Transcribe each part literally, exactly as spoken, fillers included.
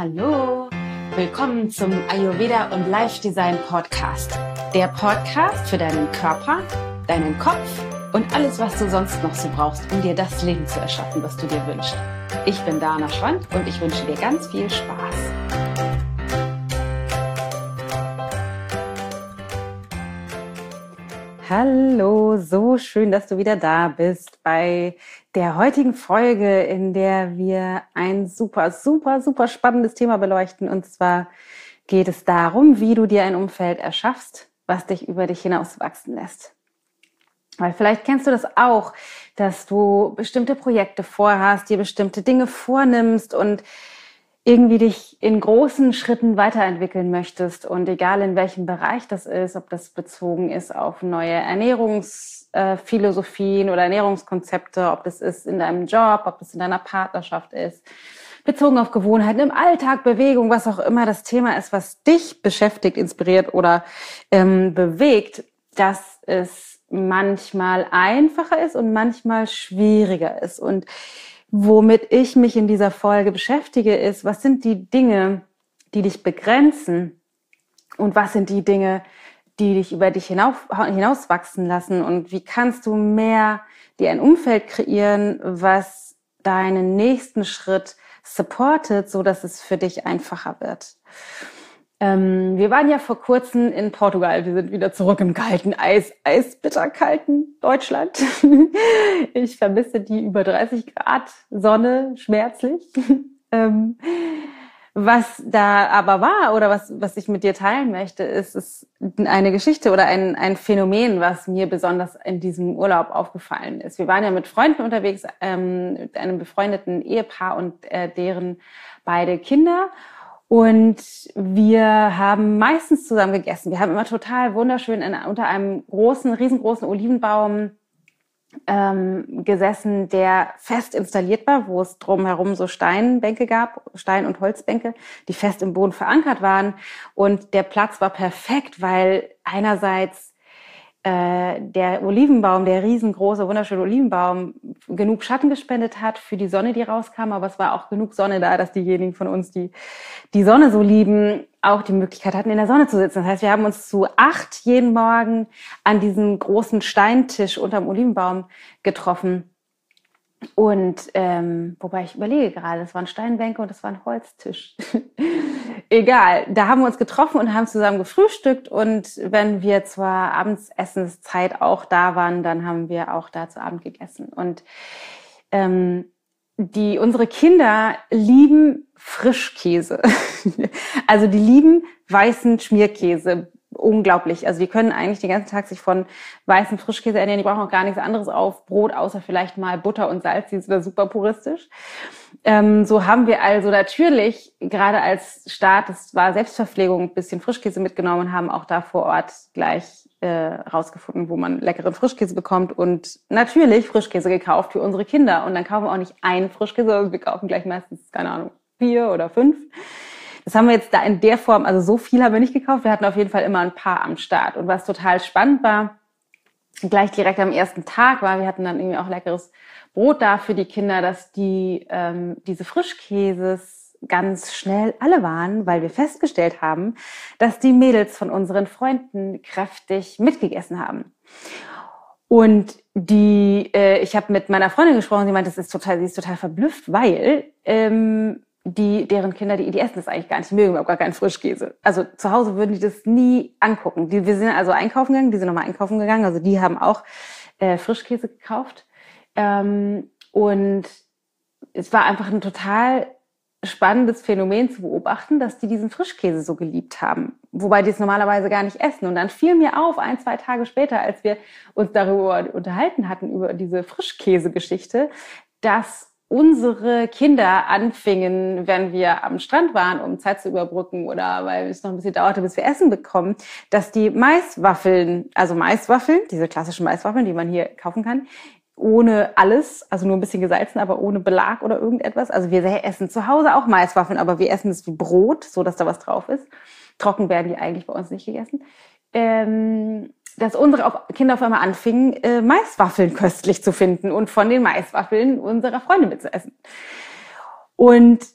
Hallo, willkommen zum Ayurveda und Life Design Podcast. Der Podcast für deinen Körper, deinen Kopf und alles, was du sonst noch so brauchst, um dir das Leben zu erschaffen, was du dir wünschst. Ich bin Dana Schwand und ich wünsche dir ganz viel Spaß. Hallo, so schön, dass du wieder da bist bei der heutigen Folge, in der wir ein super, super, super spannendes Thema beleuchten. Und zwar geht es darum, wie du dir ein Umfeld erschaffst, was dich über dich hinaus wachsen lässt. Weil vielleicht kennst du das auch, dass du bestimmte Projekte vorhast, dir bestimmte Dinge vornimmst und irgendwie dich in großen Schritten weiterentwickeln möchtest. Und egal in welchem Bereich das ist, ob das bezogen ist auf neue Ernährungsphilosophien oder Ernährungskonzepte, ob das ist in deinem Job, ob das in deiner Partnerschaft ist, bezogen auf Gewohnheiten im Alltag, Bewegung, was auch immer das Thema ist, was dich beschäftigt, inspiriert oder ähm, bewegt, dass es manchmal einfacher ist und manchmal schwieriger ist. Und womit ich mich in dieser Folge beschäftige, ist, was sind die Dinge, die dich begrenzen und was sind die Dinge, die dich über dich hinaus, hinauswachsen lassen und wie kannst du mehr dir ein Umfeld kreieren, was deinen nächsten Schritt supportet, so dass es für dich einfacher wird. Ähm, wir waren ja vor kurzem in Portugal. Wir sind wieder zurück im kalten Eis, eisbitterkalten Deutschland. Ich vermisse die über dreißig Grad Sonne schmerzlich. ähm, was da aber war oder was, was ich mit dir teilen möchte, ist, ist eine Geschichte oder ein, ein Phänomen, was mir besonders in diesem Urlaub aufgefallen ist. Wir waren ja mit Freunden unterwegs, ähm, mit einem befreundeten Ehepaar und äh, deren beide Kinder. Und wir haben meistens zusammen gegessen. Wir haben immer total wunderschön in, unter einem großen, riesengroßen Olivenbaum ähm, gesessen, der fest installiert war, wo es drumherum so Steinbänke gab, Stein- und Holzbänke, die fest im Boden verankert waren. Und der Platz war perfekt, weil einerseits der Olivenbaum, der riesengroße, wunderschöne Olivenbaum, genug Schatten gespendet hat für die Sonne, die rauskam, aber es war auch genug Sonne da, dass diejenigen von uns, die die Sonne so lieben, auch die Möglichkeit hatten, in der Sonne zu sitzen. Das heißt, wir haben uns zu acht jeden Morgen an diesem großen Steintisch unterm Olivenbaum getroffen. Und ähm, wobei ich überlege gerade, das waren Steinbänke und das war ein Holztisch. Egal, da haben wir uns getroffen und haben zusammen gefrühstückt und wenn wir zur Abendsessenszeit auch da waren, dann haben wir auch da zu Abend gegessen. Und ähm, die unsere Kinder lieben Frischkäse. Also die lieben weißen Schmierkäse. Unglaublich. Also die können eigentlich den ganzen Tag sich von weißem Frischkäse ernähren. Die brauchen auch gar nichts anderes auf Brot, außer vielleicht mal Butter und Salz. Die ist wieder super puristisch. Ähm, so haben wir also natürlich gerade als Start, das war Selbstverpflegung, ein bisschen Frischkäse mitgenommen und haben auch da vor Ort gleich äh, rausgefunden, wo man leckeren Frischkäse bekommt und natürlich Frischkäse gekauft für unsere Kinder. Und dann kaufen wir auch nicht einen Frischkäse, sondern wir kaufen gleich meistens, keine Ahnung, vier oder fünf. Das haben wir jetzt da in der Form, also so viel haben wir nicht gekauft. Wir hatten auf jeden Fall immer ein paar am Start. Und was total spannend war, gleich direkt am ersten Tag war, wir hatten dann irgendwie auch leckeres Brot da für die Kinder, dass die ähm, diese Frischkäses ganz schnell alle waren, weil wir festgestellt haben, dass die Mädels von unseren Freunden kräftig mitgegessen haben. Und die, äh, ich habe mit meiner Freundin gesprochen, sie meinte, das ist total, sie ist total verblüfft, weil ähm, die, deren Kinder, die, die essen das eigentlich gar nicht, die mögen überhaupt gar keinen Frischkäse. Also zu Hause würden die das nie angucken. Die, wir sind also einkaufen gegangen, die sind nochmal einkaufen gegangen, also die haben auch äh, Frischkäse gekauft. Ähm, und es war einfach ein total spannendes Phänomen zu beobachten, dass die diesen Frischkäse so geliebt haben, wobei die es normalerweise gar nicht essen. Und dann fiel mir auf, ein, zwei Tage später, als wir uns darüber unterhalten hatten, über diese Frischkäse-Geschichte, dass unsere Kinder anfingen, wenn wir am Strand waren, um Zeit zu überbrücken oder weil es noch ein bisschen dauerte, bis wir Essen bekommen, dass die Maiswaffeln, also Maiswaffeln, diese klassischen Maiswaffeln, die man hier kaufen kann, ohne alles, also nur ein bisschen gesalzen, aber ohne Belag oder irgendetwas. Also wir essen zu Hause auch Maiswaffeln, aber wir essen es wie Brot, so dass da was drauf ist. Trocken werden die eigentlich bei uns nicht gegessen. Ähm, dass unsere Kinder auf einmal anfingen, äh, Maiswaffeln köstlich zu finden und von den Maiswaffeln unserer Freunde mitzuessen. Und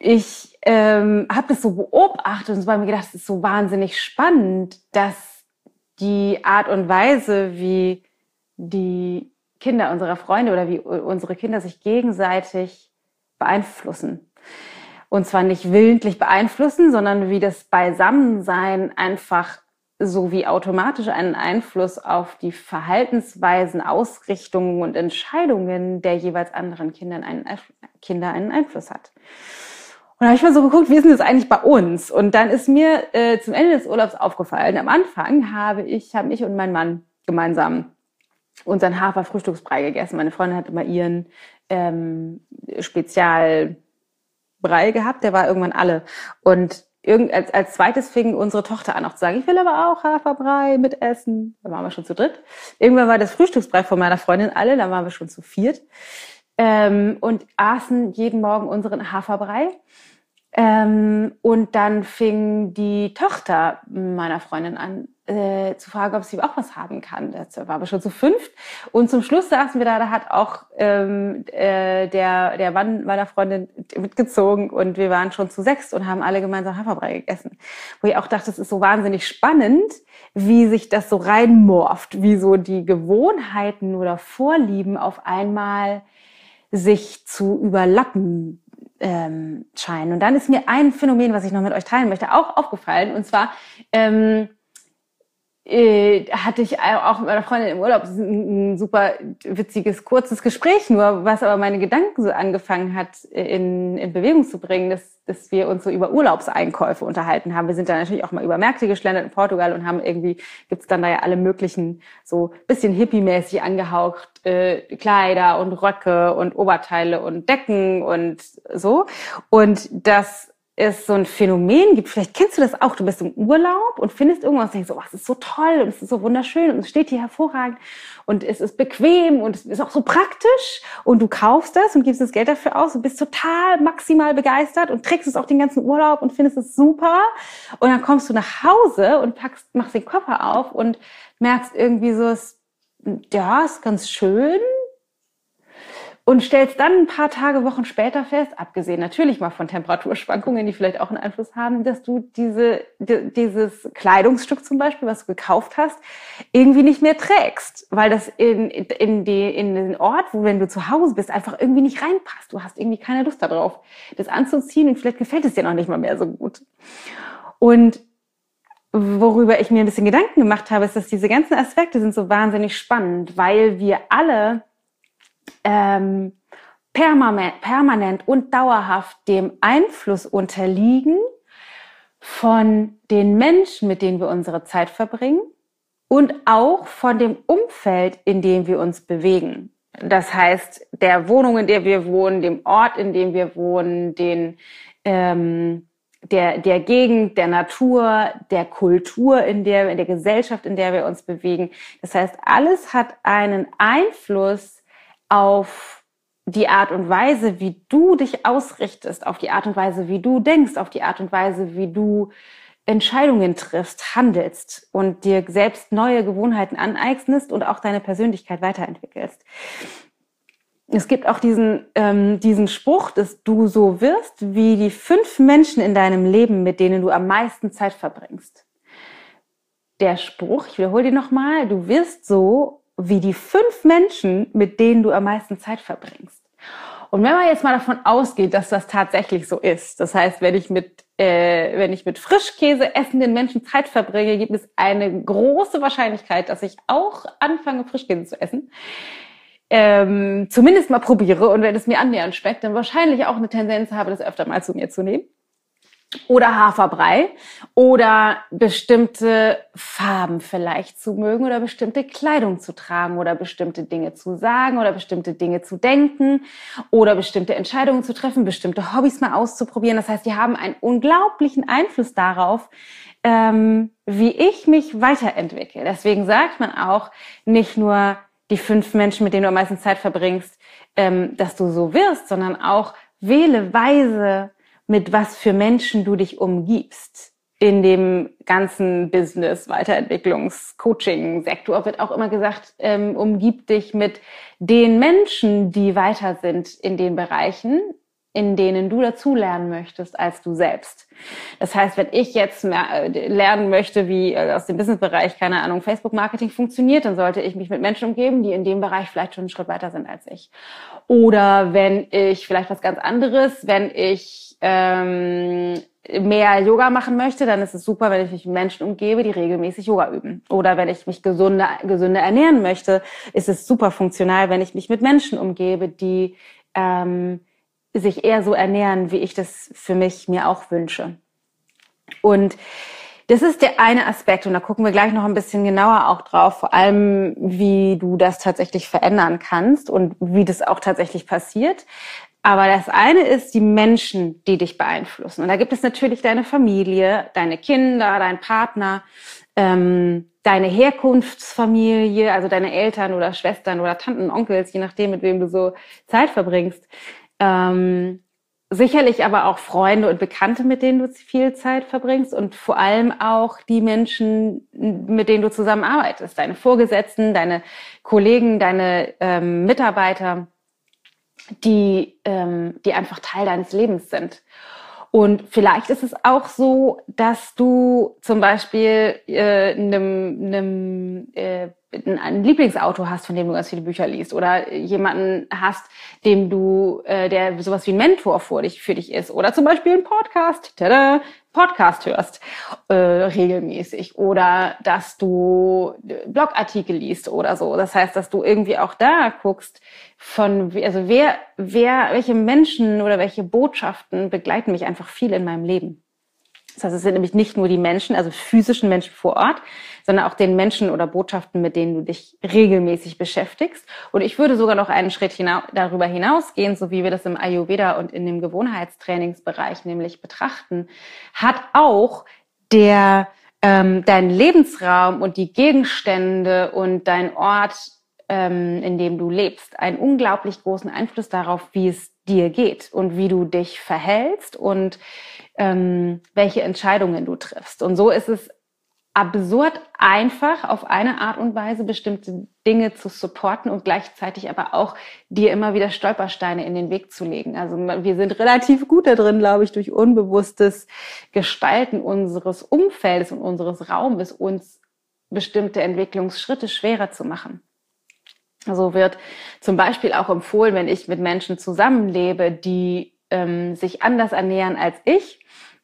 ich ähm, habe das so beobachtet und so bei mir gedacht, es ist so wahnsinnig spannend, dass die Art und Weise, wie die Kinder unserer Freunde oder wie unsere Kinder sich gegenseitig beeinflussen. Und zwar nicht willentlich beeinflussen, sondern wie das Beisammensein einfach so wie automatisch einen Einfluss auf die Verhaltensweisen, Ausrichtungen und Entscheidungen der jeweils anderen Kindern einen, Kinder einen Einfluss hat. Und da habe ich mal so geguckt, wie ist denn das eigentlich bei uns? Und dann ist mir äh, zum Ende des Urlaubs aufgefallen, am Anfang habe ich, haben ich und mein Mann gemeinsam unseren Hafer-Frühstücksbrei gegessen. Meine Freundin hat immer ihren ähm, Spezialbrei gehabt, der war irgendwann alle. Und irgend, als, als zweites fing unsere Tochter an auch zu sagen, ich will aber auch Haferbrei mit essen. Da waren wir schon zu dritt. Irgendwann war das Frühstücksbrei von meiner Freundin alle, da waren wir schon zu viert. Ähm, und aßen jeden Morgen unseren Haferbrei. Ähm, und dann fing die Tochter meiner Freundin an, äh, zu fragen, ob sie auch was haben kann. Das war aber schon zu fünft. Und zum Schluss saßen wir da, da hat auch ähm, äh, der, der Mann meiner Freundin mitgezogen und wir waren schon zu sechst und haben alle gemeinsam Haferbrei gegessen. Wo ich auch dachte, das ist so wahnsinnig spannend, wie sich das so reinmorft, wie so die Gewohnheiten oder Vorlieben auf einmal sich zu überlappen ähm, scheinen. Und dann ist mir ein Phänomen, was ich noch mit euch teilen möchte, auch aufgefallen. Und zwar ähm, äh, hatte ich auch mit meiner Freundin im Urlaub ein, ein super witziges, kurzes Gespräch, nur was aber meine Gedanken so angefangen hat, in, in Bewegung zu bringen, dass, dass wir uns so über Urlaubseinkäufe unterhalten haben. Wir sind dann natürlich auch mal über Märkte geschlendert in Portugal und haben irgendwie, gibt's dann da ja alle möglichen, so bisschen hippie-mäßig angehaucht, äh, Kleider und Röcke und Oberteile und Decken und so. Und das es so ein Phänomen gibt, vielleicht kennst du das auch, du bist im Urlaub und findest irgendwas und denkst so, oh, es ist so toll und es ist so wunderschön und es steht hier hervorragend und es ist bequem und es ist auch so praktisch und du kaufst das und gibst das Geld dafür aus und bist total maximal begeistert und trägst es auch den ganzen Urlaub und findest es super und dann kommst du nach Hause und packst, machst den Koffer auf und merkst irgendwie so, es, ja, ist ganz schön, und stellst dann ein paar Tage, Wochen später fest, abgesehen natürlich mal von Temperaturschwankungen, die vielleicht auch einen Einfluss haben, dass du diese, die, dieses Kleidungsstück zum Beispiel, was du gekauft hast, irgendwie nicht mehr trägst, weil das in, in, die, in den Ort, wo wenn du zu Hause bist, einfach irgendwie nicht reinpasst. Du hast irgendwie keine Lust darauf, das anzuziehen und vielleicht gefällt es dir noch nicht mal mehr so gut. Und worüber ich mir ein bisschen Gedanken gemacht habe, ist, dass diese ganzen Aspekte sind so wahnsinnig spannend, weil wir alle Ähm, permanent, permanent und dauerhaft dem Einfluss unterliegen von den Menschen, mit denen wir unsere Zeit verbringen und auch von dem Umfeld, in dem wir uns bewegen. Das heißt, der Wohnung, in der wir wohnen, dem Ort, in dem wir wohnen, den, ähm, der, der Gegend, der Natur, der Kultur, in der, in der Gesellschaft, in der wir uns bewegen. Das heißt, alles hat einen Einfluss auf die Art und Weise, wie du dich ausrichtest, auf die Art und Weise, wie du denkst, auf die Art und Weise, wie du Entscheidungen triffst, handelst und dir selbst neue Gewohnheiten aneignest und auch deine Persönlichkeit weiterentwickelst. Es gibt auch diesen, ähm, diesen Spruch, dass du so wirst wie die fünf Menschen in deinem Leben, mit denen du am meisten Zeit verbringst. Der Spruch, ich wiederhole den nochmal, du wirst so wie die fünf Menschen, mit denen du am meisten Zeit verbringst. Und wenn man jetzt mal davon ausgeht, dass das tatsächlich so ist, das heißt, wenn ich mit, äh, wenn ich mit Frischkäse essenden Menschen Zeit verbringe, gibt es eine große Wahrscheinlichkeit, dass ich auch anfange, Frischkäse zu essen. Ähm, zumindest mal probiere und wenn es mir annähernd schmeckt, dann wahrscheinlich auch eine Tendenz habe, das öfter mal zu mir zu nehmen. Oder Haferbrei oder bestimmte Farben vielleicht zu mögen oder bestimmte Kleidung zu tragen oder bestimmte Dinge zu sagen oder bestimmte Dinge zu denken oder bestimmte Entscheidungen zu treffen, bestimmte Hobbys mal auszuprobieren. Das heißt, die haben einen unglaublichen Einfluss darauf, ähm, wie ich mich weiterentwickle. Deswegen sagt man auch nicht nur die fünf Menschen, mit denen du am meisten Zeit verbringst, ähm, dass du so wirst, sondern auch wähle weise, mit was für Menschen du dich umgibst. In dem ganzen Business, Weiterentwicklungs-, Coaching-Sektor wird auch immer gesagt, ähm, umgib dich mit den Menschen, die weiter sind in den Bereichen, in denen du dazulernen möchtest als du selbst. Das heißt, wenn ich jetzt lernen möchte, wie aus dem Businessbereich, keine Ahnung, Facebook-Marketing funktioniert, dann sollte ich mich mit Menschen umgeben, die in dem Bereich vielleicht schon einen Schritt weiter sind als ich. Oder wenn ich vielleicht was ganz anderes, wenn ich ähm, mehr Yoga machen möchte, dann ist es super, wenn ich mich mit Menschen umgebe, die regelmäßig Yoga üben. Oder wenn ich mich gesünder, gesünder ernähren möchte, ist es super funktional, wenn ich mich mit Menschen umgebe, die ähm, sich eher so ernähren, wie ich das für mich mir auch wünsche. Und das ist der eine Aspekt, und da gucken wir gleich noch ein bisschen genauer auch drauf, vor allem, wie du das tatsächlich verändern kannst und wie das auch tatsächlich passiert. Aber das eine ist die Menschen, die dich beeinflussen. Und da gibt es natürlich deine Familie, deine Kinder, dein Partner, ähm, deine Herkunftsfamilie, also deine Eltern oder Schwestern oder Tanten, Onkels, je nachdem, mit wem du so Zeit verbringst. Ähm, sicherlich aber auch Freunde und Bekannte, mit denen du viel Zeit verbringst, und vor allem auch die Menschen, mit denen du zusammenarbeitest, deine Vorgesetzten, deine Kollegen, deine ähm, Mitarbeiter, die, ähm, die einfach Teil deines Lebens sind. Und vielleicht ist es auch so, dass du zum Beispiel äh, einem, einem, äh, ein Lieblingsautor hast, von dem du ganz viele Bücher liest, oder jemanden hast, dem du, äh, der sowas wie ein Mentor für dich, für dich ist, oder zum Beispiel einen Podcast, tada, Podcast hörst äh, regelmäßig, oder dass du Blogartikel liest oder so. Das heißt, dass du irgendwie auch da guckst, von also wer, wer, welche Menschen oder welche Botschaften begleiten mich einfach viel in meinem Leben. Das heißt, es sind nämlich nicht nur die Menschen, also physischen Menschen vor Ort, sondern auch den Menschen oder Botschaften, mit denen du dich regelmäßig beschäftigst. Und ich würde sogar noch einen Schritt hinaus, darüber hinausgehen, so wie wir das im Ayurveda und in dem Gewohnheitstrainingsbereich nämlich betrachten, hat auch der ähm, dein Lebensraum und die Gegenstände und dein Ort, ähm, in dem du lebst, einen unglaublich großen Einfluss darauf, wie es dir geht und wie du dich verhältst und ähm, welche Entscheidungen du triffst. Und so ist es absurd einfach, auf eine Art und Weise bestimmte Dinge zu supporten und gleichzeitig aber auch dir immer wieder Stolpersteine in den Weg zu legen. Also wir sind relativ gut da drin, glaube ich, durch unbewusstes Gestalten unseres Umfeldes und unseres Raumes uns bestimmte Entwicklungsschritte schwerer zu machen. Also wird zum Beispiel auch empfohlen, wenn ich mit Menschen zusammenlebe, die ähm, sich anders ernähren als ich,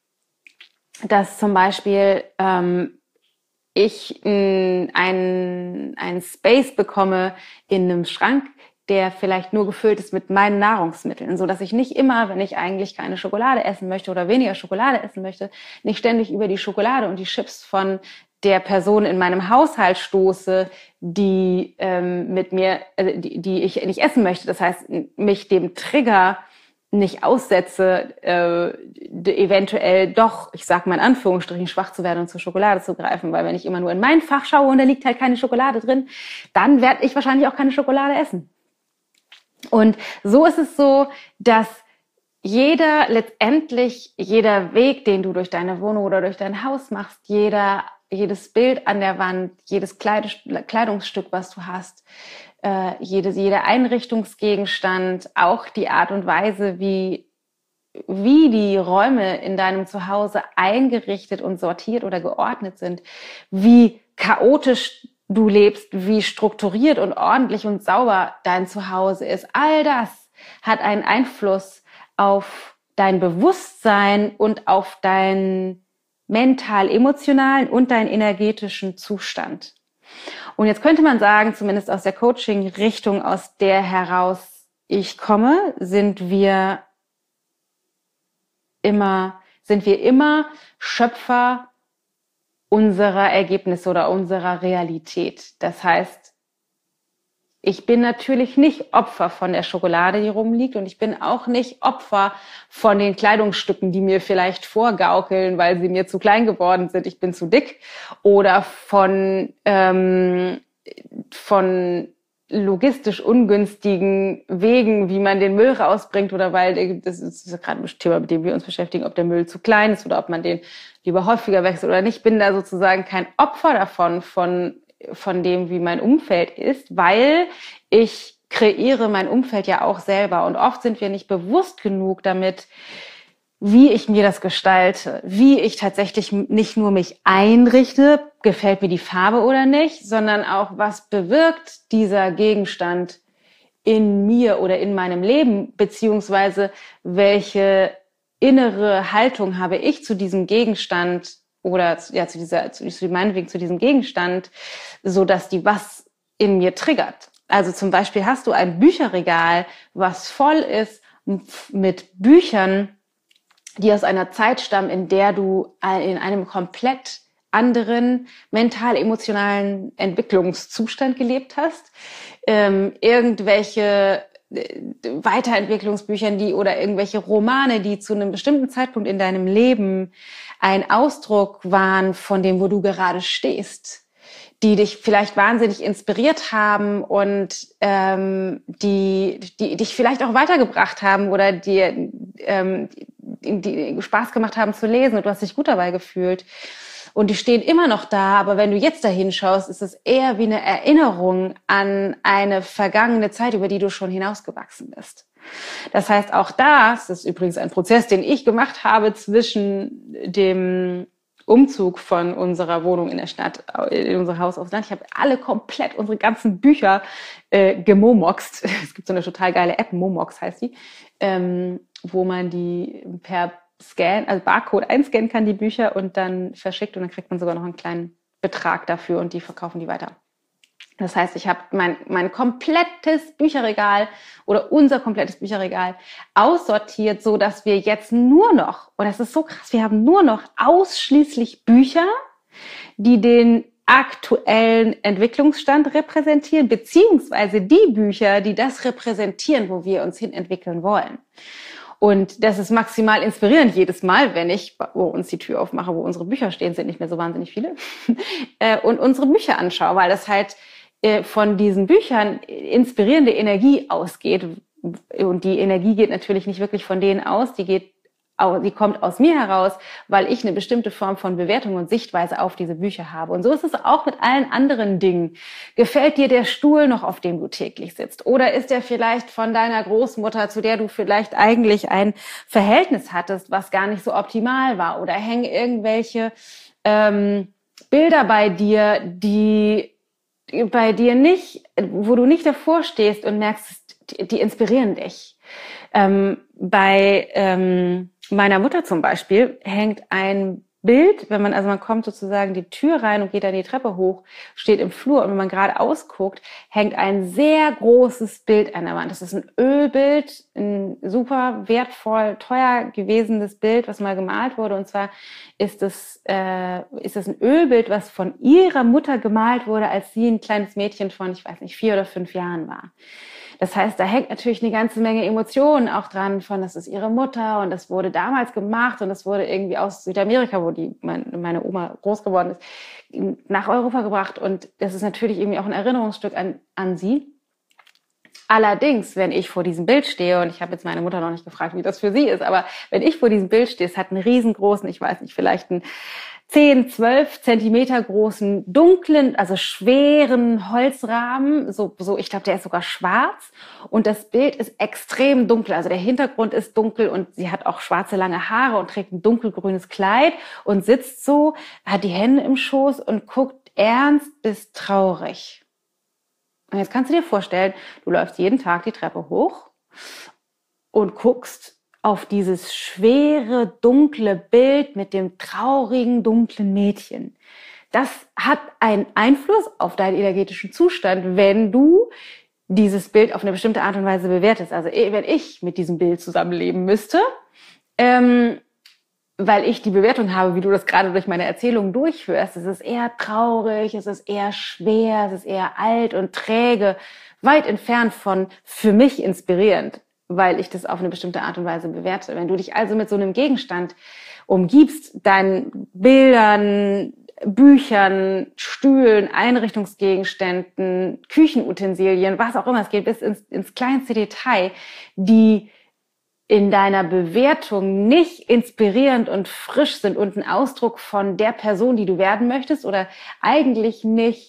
dass zum Beispiel ähm, ich einen einen Space bekomme in einem Schrank, der vielleicht nur gefüllt ist mit meinen Nahrungsmitteln, so dass ich nicht immer, wenn ich eigentlich keine Schokolade essen möchte oder weniger Schokolade essen möchte, nicht ständig über die Schokolade und die Chips von der Person in meinem Haushalt stoße, die ähm, mit mir, äh, die, die ich nicht essen möchte. Das heißt, mich dem Trigger nicht aussetze, äh, eventuell doch, ich sag mal in Anführungsstrichen, schwach zu werden und zur Schokolade zu greifen. Weil wenn ich immer nur in mein Fach schaue und da liegt halt keine Schokolade drin, dann werde ich wahrscheinlich auch keine Schokolade essen. Und so ist es so, dass jeder, letztendlich jeder Weg, den du durch deine Wohnung oder durch dein Haus machst, jeder, jedes Bild an der Wand, jedes Kleidungsstück, was du hast, äh, jedes, jeder Einrichtungsgegenstand, auch die Art und Weise, wie, wie die Räume in deinem Zuhause eingerichtet und sortiert oder geordnet sind, wie chaotisch du lebst, wie strukturiert und ordentlich und sauber dein Zuhause ist. All das hat einen Einfluss auf dein Bewusstsein und auf deinen mental-emotionalen und deinen energetischen Zustand. Und jetzt könnte man sagen, zumindest aus der Coaching-Richtung, aus der heraus ich komme, sind wir immer, sind wir immer Schöpfer unserer Ergebnisse oder unserer Realität. Das heißt, ich bin natürlich nicht Opfer von der Schokolade, die rumliegt, und ich bin auch nicht Opfer von den Kleidungsstücken, die mir vielleicht vorgaukeln, weil sie mir zu klein geworden sind, ich bin zu dick, oder von, ähm, von logistisch ungünstigen Wegen, wie man den Müll rausbringt, oder weil, das ist gerade ein Thema, mit dem wir uns beschäftigen, ob der Müll zu klein ist oder ob man den lieber häufiger wechselt oder nicht. Ich bin da sozusagen kein Opfer davon, von von dem, wie mein Umfeld ist, weil ich kreiere mein Umfeld ja auch selber. Und oft sind wir nicht bewusst genug damit, wie ich mir das gestalte, wie ich tatsächlich nicht nur mich einrichte, gefällt mir die Farbe oder nicht, sondern auch, was bewirkt dieser Gegenstand in mir oder in meinem Leben, beziehungsweise welche innere Haltung habe ich zu diesem Gegenstand oder ja zu dieser, zu, zu meinetwegen zu diesem Gegenstand, so dass die was in mir triggert. Also zum Beispiel hast du ein Bücherregal, was voll ist mit Büchern, die aus einer Zeit stammen, in der du in einem komplett anderen mental-emotionalen Entwicklungszustand gelebt hast. Ähm, irgendwelche Weiterentwicklungsbüchern, die oder irgendwelche Romane, die zu einem bestimmten Zeitpunkt in deinem Leben ein Ausdruck waren von dem, wo du gerade stehst, die dich vielleicht wahnsinnig inspiriert haben und ähm, die, die dich vielleicht auch weitergebracht haben oder dir ähm, die, die Spaß gemacht haben zu lesen und du hast dich gut dabei gefühlt. Und die stehen immer noch da, aber wenn du jetzt dahin schaust, ist es eher wie eine Erinnerung an eine vergangene Zeit, über die du schon hinausgewachsen bist. Das heißt, auch das, das ist übrigens ein Prozess, den ich gemacht habe zwischen dem Umzug von unserer Wohnung in der Stadt, in unser Haus aufs Land. Ich habe alle komplett, unsere ganzen Bücher äh, gemomoxt. Es gibt so eine total geile App, Momox heißt die, ähm, wo man die per Scan, also Barcode einscannen kann, die Bücher, und dann verschickt und dann kriegt man sogar noch einen kleinen Betrag dafür und die verkaufen die weiter. Das heißt, ich habe mein, mein komplettes Bücherregal oder unser komplettes Bücherregal aussortiert, so dass wir jetzt nur noch, und das ist so krass, wir haben nur noch ausschließlich Bücher, die den aktuellen Entwicklungsstand repräsentieren, beziehungsweise die Bücher, die das repräsentieren, wo wir uns hin entwickeln wollen. Und das ist maximal inspirierend jedes Mal, wenn ich bei uns die Tür aufmache, wo unsere Bücher stehen, sind nicht mehr so wahnsinnig viele, und unsere Bücher anschaue, weil das halt von diesen Büchern inspirierende Energie ausgeht. Und die Energie geht natürlich nicht wirklich von denen aus, die geht, die kommt aus mir heraus, weil ich eine bestimmte Form von Bewertung und Sichtweise auf diese Bücher habe. Und so ist es auch mit allen anderen Dingen. Gefällt dir der Stuhl noch, auf dem du täglich sitzt? Oder ist der vielleicht von deiner Großmutter, zu der du vielleicht eigentlich ein Verhältnis hattest, was gar nicht so optimal war? Oder hängen irgendwelche ähm, Bilder bei dir, die bei dir nicht, wo du nicht davor stehst und merkst, die, die inspirieren dich. Ähm, bei ähm, meiner Mutter zum Beispiel hängt ein Bild, wenn man, also man kommt sozusagen die Tür rein und geht dann die Treppe hoch, steht im Flur, und wenn man geradeaus guckt, hängt ein sehr großes Bild an der Wand. Das ist ein Ölbild, ein super wertvoll, teuer gewesenes Bild, was mal gemalt wurde. Und zwar ist es, äh, ist es ein Ölbild, was von ihrer Mutter gemalt wurde, als sie ein kleines Mädchen von, ich weiß nicht, vier oder fünf Jahren war. Das heißt, da hängt natürlich eine ganze Menge Emotionen auch dran, von das ist ihre Mutter und das wurde damals gemacht und das wurde irgendwie aus Südamerika, wo die meine Oma groß geworden ist, nach Europa gebracht, und das ist natürlich irgendwie auch ein Erinnerungsstück an, an sie. Allerdings, wenn ich vor diesem Bild stehe, und ich habe jetzt meine Mutter noch nicht gefragt, wie das für sie ist, aber wenn ich vor diesem Bild stehe, es hat einen riesengroßen, ich weiß nicht, vielleicht einen zehn, zwölf Zentimeter großen, dunklen, also schweren Holzrahmen, so, so, ich glaube, der ist sogar schwarz, und das Bild ist extrem dunkel, also der Hintergrund ist dunkel und sie hat auch schwarze lange Haare und trägt ein dunkelgrünes Kleid und sitzt so, hat die Hände im Schoß und guckt ernst bis traurig. Und jetzt kannst du dir vorstellen, du läufst jeden Tag die Treppe hoch und guckst auf dieses schwere, dunkle Bild mit dem traurigen, dunklen Mädchen. Das hat einen Einfluss auf deinen energetischen Zustand, wenn du dieses Bild auf eine bestimmte Art und Weise bewertest. Also wenn ich mit diesem Bild zusammenleben müsste, ähm, weil ich die Bewertung habe, wie du das gerade durch meine Erzählung durchführst, es ist eher traurig, es ist eher schwer, es ist eher alt und träge, weit entfernt von für mich inspirierend, weil ich das auf eine bestimmte Art und Weise bewerte. Wenn du dich also mit so einem Gegenstand umgibst, deinen Bildern, Büchern, Stühlen, Einrichtungsgegenständen, Küchenutensilien, was auch immer, es geht bis ins, ins kleinste Detail, die in deiner Bewertung nicht inspirierend und frisch sind und ein Ausdruck von der Person, die du werden möchtest, oder eigentlich nicht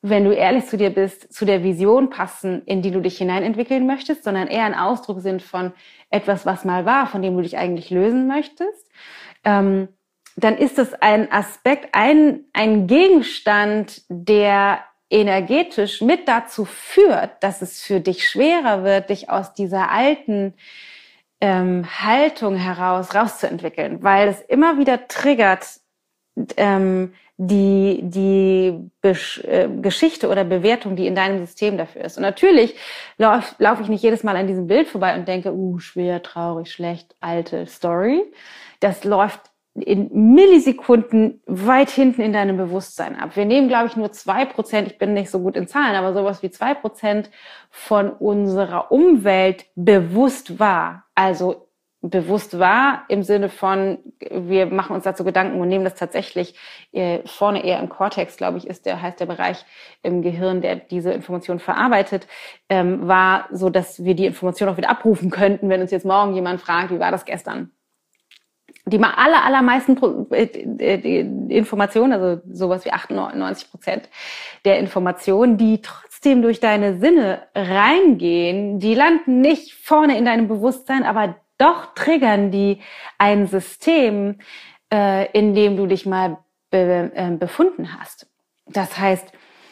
wenn du ehrlich zu dir bist, zu der Vision passen, in die du dich hineinentwickeln möchtest, sondern eher ein Ausdruck sind von etwas, was mal war, von dem du dich eigentlich lösen möchtest, ähm, dann ist es ein Aspekt, ein, ein Gegenstand, der energetisch mit dazu führt, dass es für dich schwerer wird, dich aus dieser alten ähm, Haltung heraus rauszuentwickeln, weil es immer wieder triggert, ähm, die die Besch- äh, Geschichte oder Bewertung, die in deinem System dafür ist. Und natürlich laufe lauf ich nicht jedes Mal an diesem Bild vorbei und denke, uh, schwer, traurig, schlecht, alte Story. Das läuft in Millisekunden weit hinten in deinem Bewusstsein ab. Wir nehmen, glaube ich, nur zwei Prozent, ich bin nicht so gut in Zahlen, aber sowas wie zwei Prozent von unserer Umwelt bewusst wahr. Also bewusst wahr im Sinne von, wir machen uns dazu Gedanken und nehmen das tatsächlich äh, vorne eher im Kortex, glaube ich, ist der, heißt der Bereich im Gehirn, der diese Information verarbeitet, ähm, war so, dass wir die Information auch wieder abrufen könnten, wenn uns jetzt morgen jemand fragt, wie war das gestern? Die mal aller, allermeisten Pro- äh, äh, Informationen, also sowas wie achtundneunzig Prozent der Informationen, die trotzdem durch deine Sinne reingehen, die landen nicht vorne in deinem Bewusstsein, aber doch triggern die ein System, äh, in dem du dich mal be, äh, befunden hast. Das heißt,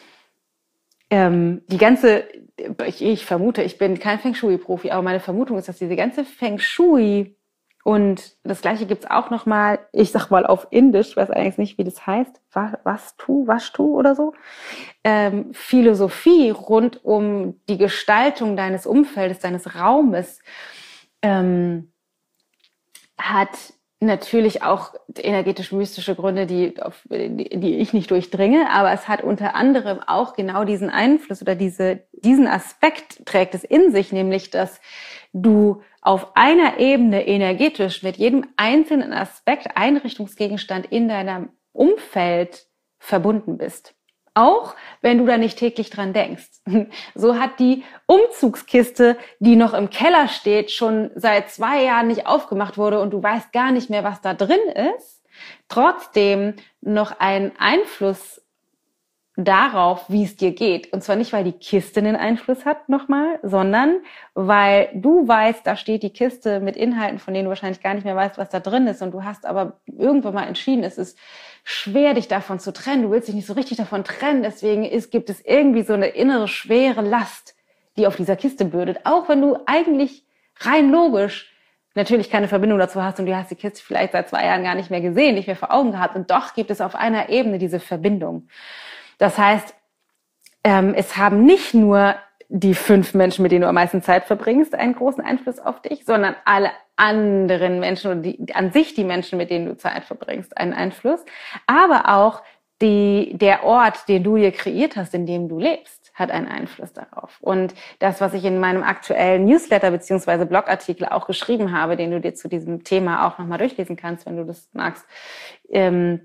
ähm, die ganze, ich, ich vermute, ich bin kein Feng Shui-Profi, aber meine Vermutung ist, dass diese ganze Feng Shui und das Gleiche gibt's auch nochmal, ich sag mal auf Indisch, ich weiß eigentlich nicht, wie das heißt, Vastu, Vastu oder so, ähm, Philosophie rund um die Gestaltung deines Umfeldes, deines Raumes, ähm, hat natürlich auch energetisch-mystische Gründe, die, auf, die, die ich nicht durchdringe, aber es hat unter anderem auch genau diesen Einfluss oder diese, diesen Aspekt trägt es in sich, nämlich, dass du auf einer Ebene energetisch mit jedem einzelnen Aspekt, Einrichtungsgegenstand in deinem Umfeld verbunden bist. Auch wenn du da nicht täglich dran denkst. So hat die Umzugskiste, die noch im Keller steht, schon seit zwei Jahren nicht aufgemacht wurde und du weißt gar nicht mehr, was da drin ist, trotzdem noch einen Einfluss darauf, wie es dir geht. Und zwar nicht, weil die Kiste einen Einfluss hat nochmal, sondern weil du weißt, da steht die Kiste mit Inhalten, von denen du wahrscheinlich gar nicht mehr weißt, was da drin ist. Und du hast aber irgendwann mal entschieden, es ist schwer, dich davon zu trennen. Du willst dich nicht so richtig davon trennen. Deswegen ist, gibt es irgendwie so eine innere schwere Last, die auf dieser Kiste bürdet. Auch wenn du eigentlich rein logisch natürlich keine Verbindung dazu hast und du hast die Kiste vielleicht seit zwei Jahren gar nicht mehr gesehen, nicht mehr vor Augen gehabt. Und doch gibt es auf einer Ebene diese Verbindung. Das heißt, ähm, es haben nicht nur die fünf Menschen, mit denen du am meisten Zeit verbringst, einen großen Einfluss auf dich, sondern alle anderen Menschen oder die, an sich die Menschen, mit denen du Zeit verbringst, einen Einfluss. Aber auch die, der Ort, den du dir kreiert hast, in dem du lebst, hat einen Einfluss darauf. Und das, was ich in meinem aktuellen Newsletter beziehungsweise Blogartikel auch geschrieben habe, den du dir zu diesem Thema auch nochmal durchlesen kannst, wenn du das magst, ähm,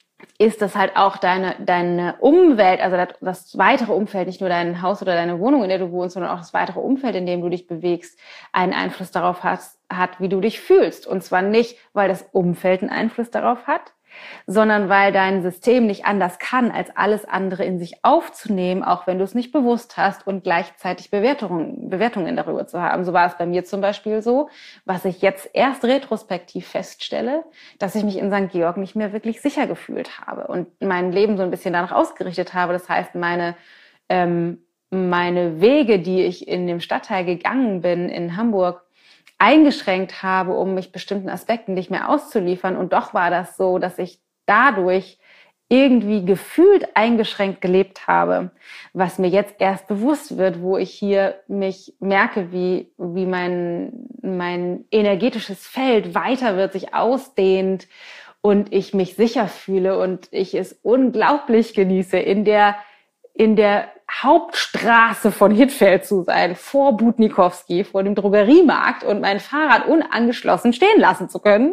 ist das halt auch deine, deine Umwelt, also das, das weitere Umfeld, nicht nur dein Haus oder deine Wohnung, in der du wohnst, sondern auch das weitere Umfeld, in dem du dich bewegst, einen Einfluss darauf hat, hat, wie du dich fühlst. Und zwar nicht, weil das Umfeld einen Einfluss darauf hat, sondern weil dein System nicht anders kann, als alles andere in sich aufzunehmen, auch wenn du es nicht bewusst hast und gleichzeitig Bewertungen, Bewertungen darüber zu haben. So war es bei mir zum Beispiel so, was ich jetzt erst retrospektiv feststelle, dass ich mich in Sankt Georg nicht mehr wirklich sicher gefühlt habe und mein Leben so ein bisschen danach ausgerichtet habe. Das heißt, meine, ähm, meine Wege, die ich in dem Stadtteil gegangen bin in Hamburg, eingeschränkt habe, um mich bestimmten Aspekten nicht mehr auszuliefern. Und doch war das so, dass ich dadurch irgendwie gefühlt eingeschränkt gelebt habe, was mir jetzt erst bewusst wird, wo ich hier mich merke, wie, wie mein, mein energetisches Feld weiter wird, sich ausdehnt und ich mich sicher fühle und ich es unglaublich genieße, in der in der Hauptstraße von Hittfeld zu sein, vor Budnikowski, vor dem Drogeriemarkt und mein Fahrrad unangeschlossen stehen lassen zu können,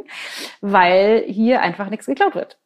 weil hier einfach nichts geklaut wird.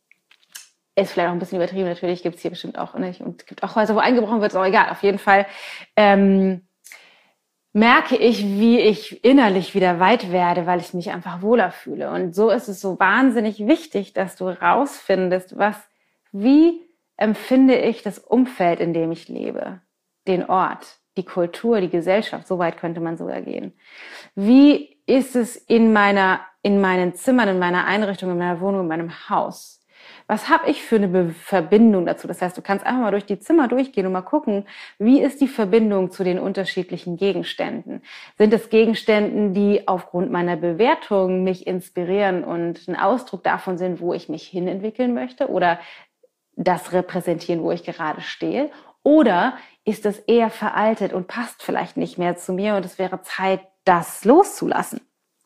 Ist vielleicht auch ein bisschen übertrieben, natürlich gibt es hier bestimmt auch nicht. Und es gibt auch Häuser, wo eingebrochen wird, ist auch egal. Auf jeden Fall ähm, merke ich, wie ich innerlich wieder weit werde, weil ich mich einfach wohler fühle. Und so ist es so wahnsinnig wichtig, dass du rausfindest, was, wie empfinde ich das Umfeld, in dem ich lebe, den Ort, die Kultur, die Gesellschaft, so weit könnte man sogar gehen. Wie ist es in meiner, in meinen Zimmern, in meiner Einrichtung, in meiner Wohnung, in meinem Haus? Was habe ich für eine Be- Verbindung dazu? Das heißt, du kannst einfach mal durch die Zimmer durchgehen und mal gucken, wie ist die Verbindung zu den unterschiedlichen Gegenständen? Sind es Gegenstände, die aufgrund meiner Bewertung mich inspirieren und ein Ausdruck davon sind, wo ich mich hinentwickeln möchte oder das repräsentieren, wo ich gerade stehe? Oder ist es eher veraltet und passt vielleicht nicht mehr zu mir und es wäre Zeit, das loszulassen?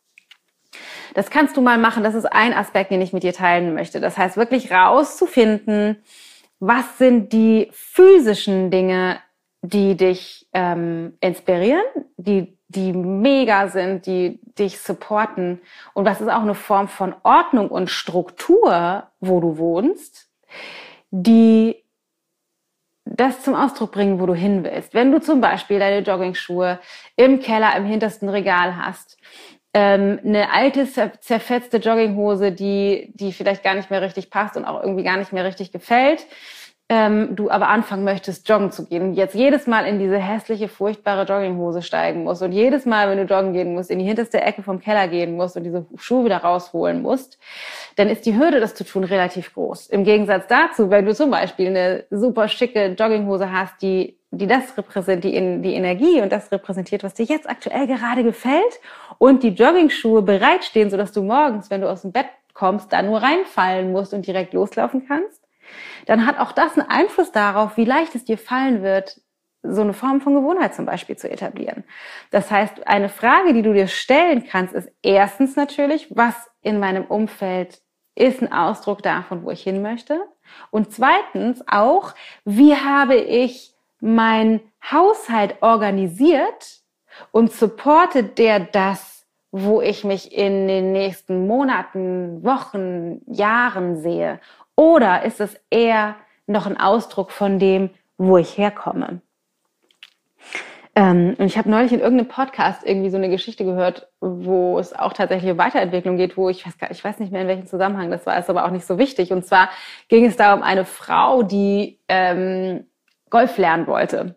Das kannst du mal machen. Das ist ein Aspekt, den ich mit dir teilen möchte. Das heißt, wirklich rauszufinden, was sind die physischen Dinge, die dich ähm, inspirieren, die, die mega sind, die dich supporten. Und was ist auch eine Form von Ordnung und Struktur, wo du wohnst, die das zum Ausdruck bringen, wo du hin willst. Wenn du zum Beispiel deine Joggingschuhe im Keller im hintersten Regal hast, ähm, eine alte, zerfetzte Jogginghose, die, die vielleicht gar nicht mehr richtig passt und auch irgendwie gar nicht mehr richtig gefällt, ähm, du aber anfangen möchtest, joggen zu gehen und jetzt jedes Mal in diese hässliche, furchtbare Jogginghose steigen musst und jedes Mal, wenn du joggen gehen musst, in die hinterste Ecke vom Keller gehen musst und diese Schuhe wieder rausholen musst, dann ist die Hürde, das zu tun, relativ groß. Im Gegensatz dazu, wenn du zum Beispiel eine super schicke Jogginghose hast, die die das repräsentiert, die, die Energie und das repräsentiert, was dir jetzt aktuell gerade gefällt und die Joggingschuhe bereitstehen, sodass du morgens, wenn du aus dem Bett kommst, da nur reinfallen musst und direkt loslaufen kannst, dann hat auch das einen Einfluss darauf, wie leicht es dir fallen wird, so eine Form von Gewohnheit zum Beispiel zu etablieren. Das heißt, eine Frage, die du dir stellen kannst, ist erstens natürlich, was in meinem Umfeld ist ein Ausdruck davon, wo ich hin möchte? Und zweitens auch, wie habe ich mein Haushalt organisiert und supportet der das, wo ich mich in den nächsten Monaten, Wochen, Jahren sehe? Oder ist es eher noch ein Ausdruck von dem, wo ich herkomme? Ähm, und ich habe neulich in irgendeinem Podcast irgendwie so eine Geschichte gehört, wo es auch tatsächlich um Weiterentwicklung geht, wo ich weiß gar, ich weiß nicht mehr, in welchem Zusammenhang das war, ist aber auch nicht so wichtig. Und zwar ging es da um eine Frau, die ähm, Golf lernen wollte.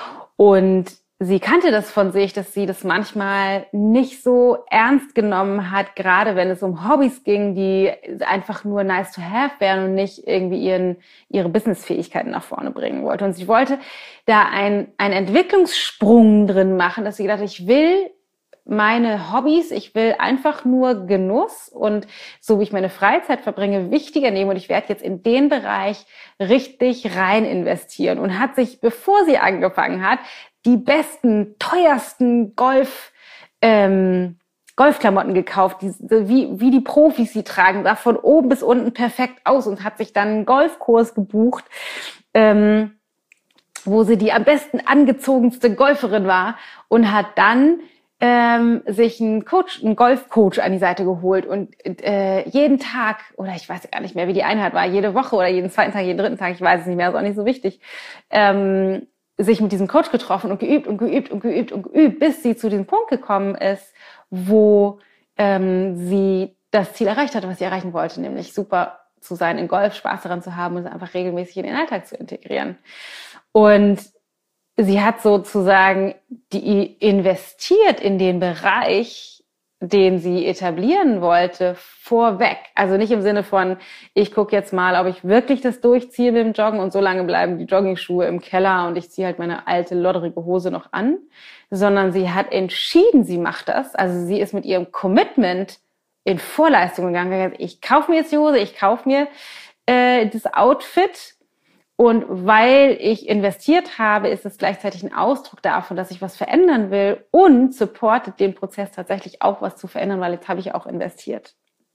Und sie kannte das von sich, dass sie das manchmal nicht so ernst genommen hat, gerade wenn es um Hobbys ging, die einfach nur nice to have wären und nicht irgendwie ihren, ihre Businessfähigkeiten nach vorne bringen wollte. Und sie wollte da ein, einen Entwicklungssprung drin machen, dass sie gedacht hat, ich will meine Hobbys, ich will einfach nur Genuss und so wie ich meine Freizeit verbringe, wichtiger nehmen und ich werde jetzt in den Bereich richtig rein investieren und hat sich, bevor sie angefangen hat, die besten, teuersten Golf, ähm, Golfklamotten gekauft, die, wie, wie die Profis sie tragen, sah von oben bis unten perfekt aus und hat sich dann einen Golfkurs gebucht, ähm, wo sie die am besten angezogenste Golferin war und hat dann ähm, sich einen Coach, einen Golfcoach an die Seite geholt und äh, jeden Tag, oder ich weiß gar nicht mehr, wie die Einheit war, jede Woche oder jeden zweiten Tag, jeden dritten Tag, ich weiß es nicht mehr, ist auch nicht so wichtig, ähm, sich mit diesem Coach getroffen und geübt und geübt und geübt und geübt, bis sie zu diesem Punkt gekommen ist, wo ähm, sie das Ziel erreicht hatte, was sie erreichen wollte, nämlich super zu sein in Golf, Spaß daran zu haben und es einfach regelmäßig in den Alltag zu integrieren. Und sie hat sozusagen die investiert in den Bereich, den sie etablieren wollte, vorweg. Also nicht im Sinne von, ich gucke jetzt mal, ob ich wirklich das durchziehe mit dem Joggen und so lange bleiben die Joggingschuhe im Keller und ich ziehe halt meine alte, lodderige Hose noch an, sondern sie hat entschieden, sie macht das. Also sie ist mit ihrem Commitment in Vorleistung gegangen. Ich kaufe mir jetzt die Hose, ich kaufe mir äh, das Outfit. Und weil ich investiert habe, ist es gleichzeitig ein Ausdruck davon, dass ich was verändern will und supportet den Prozess tatsächlich auch was zu verändern, weil jetzt habe ich auch investiert.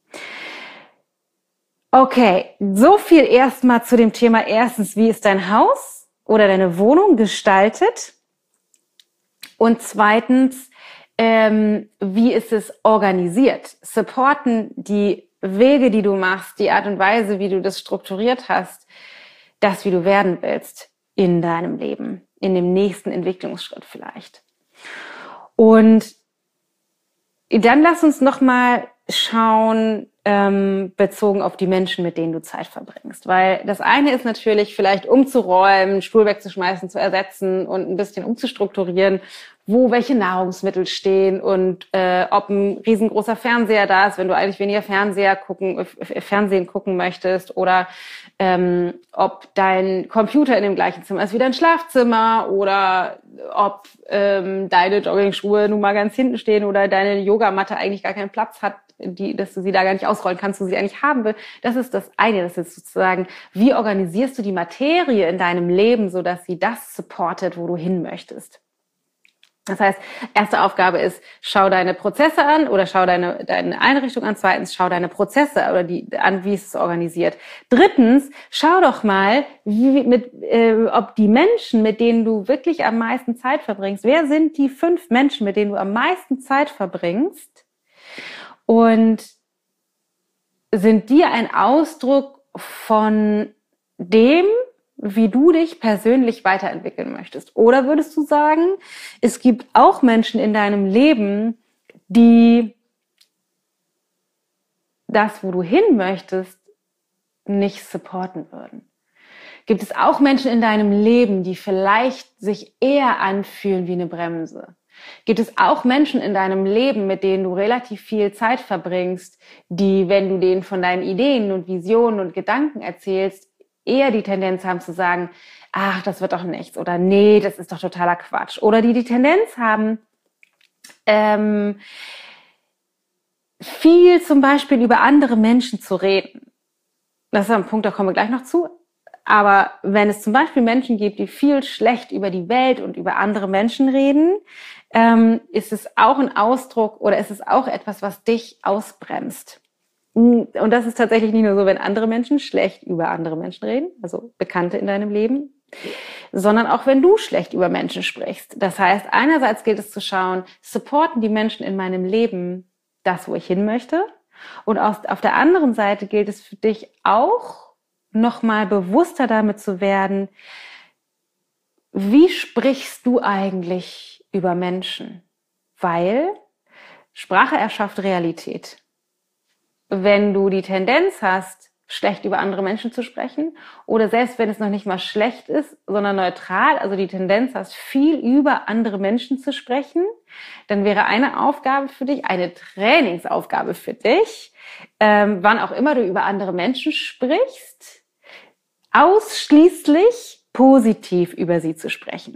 Okay, so viel erstmal zu dem Thema erstens, wie ist dein Haus oder deine Wohnung gestaltet? Und zweitens, ähm, wie ist es organisiert? Supporten die Wege, die du machst, die Art und Weise, wie du das strukturiert hast, das, wie du werden willst in deinem Leben, in dem nächsten Entwicklungsschritt vielleicht. Und dann lass uns nochmal schauen, ähm, bezogen auf die Menschen, mit denen du Zeit verbringst. Weil das eine ist natürlich vielleicht umzuräumen, Stuhl wegzuschmeißen, zu ersetzen und ein bisschen umzustrukturieren, wo welche Nahrungsmittel stehen und äh, ob ein riesengroßer Fernseher da ist, wenn du eigentlich weniger Fernseher gucken, äh, Fernsehen gucken möchtest, oder ähm, ob dein Computer in dem gleichen Zimmer ist wie dein Schlafzimmer, oder ob ähm, deine Joggingschuhe nun mal ganz hinten stehen oder deine Yogamatte eigentlich gar keinen Platz hat, die, dass du sie da gar nicht ausrollen kannst, du sie eigentlich haben will. Das ist das eine. Das ist sozusagen, wie organisierst du die Materie in deinem Leben, so dass sie das supportet, wo du hin möchtest. Das heißt, erste Aufgabe ist, schau deine Prozesse an oder schau deine, deine Einrichtung an. Zweitens, schau deine Prozesse oder die, an, wie ist es organisiert. Drittens, schau doch mal, wie, mit, äh, ob die Menschen, mit denen du wirklich am meisten Zeit verbringst, wer sind die fünf Menschen, mit denen du am meisten Zeit verbringst? Und sind die ein Ausdruck von dem, wie du dich persönlich weiterentwickeln möchtest? Oder würdest du sagen, es gibt auch Menschen in deinem Leben, die das, wo du hin möchtest, nicht supporten würden? Gibt es auch Menschen in deinem Leben, die vielleicht sich eher anfühlen wie eine Bremse? Gibt es auch Menschen in deinem Leben, mit denen du relativ viel Zeit verbringst, die, wenn du denen von deinen Ideen und Visionen und Gedanken erzählst, eher die Tendenz haben zu sagen, ach, das wird doch nichts, oder nee, das ist doch totaler Quatsch, oder die die Tendenz haben, ähm, viel zum Beispiel über andere Menschen zu reden. Das ist ein Punkt, da kommen wir gleich noch zu. Aber wenn es zum Beispiel Menschen gibt, die viel schlecht über die Welt und über andere Menschen reden, ähm, ist es auch ein Ausdruck oder ist es auch etwas, was dich ausbremst. Und das ist tatsächlich nicht nur so, wenn andere Menschen schlecht über andere Menschen reden, also Bekannte in deinem Leben, sondern auch wenn du schlecht über Menschen sprichst. Das heißt, einerseits gilt es zu schauen, supporten die Menschen in meinem Leben das, wo ich hin möchte? Und auf der anderen Seite gilt es für dich auch, nochmal bewusster damit zu werden, wie sprichst du eigentlich über Menschen? Weil Sprache erschafft Realität. Wenn du die Tendenz hast, schlecht über andere Menschen zu sprechen, oder selbst wenn es noch nicht mal schlecht ist, sondern neutral, also die Tendenz hast, viel über andere Menschen zu sprechen, dann wäre eine Aufgabe für dich, eine Trainingsaufgabe für dich, ähm, wann auch immer du über andere Menschen sprichst, ausschließlich positiv über sie zu sprechen.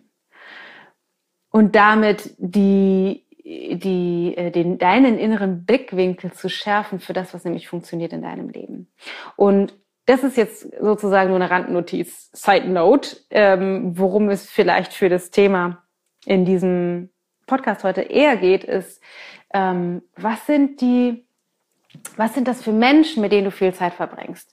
Und damit die die, den, deinen inneren Blickwinkel zu schärfen für das, was nämlich funktioniert in deinem Leben. Und das ist jetzt sozusagen nur eine Randnotiz, Side Note, ähm, worum es vielleicht für das Thema in diesem Podcast heute eher geht, ist, ähm, was sind die, was sind das für Menschen, mit denen du viel Zeit verbringst?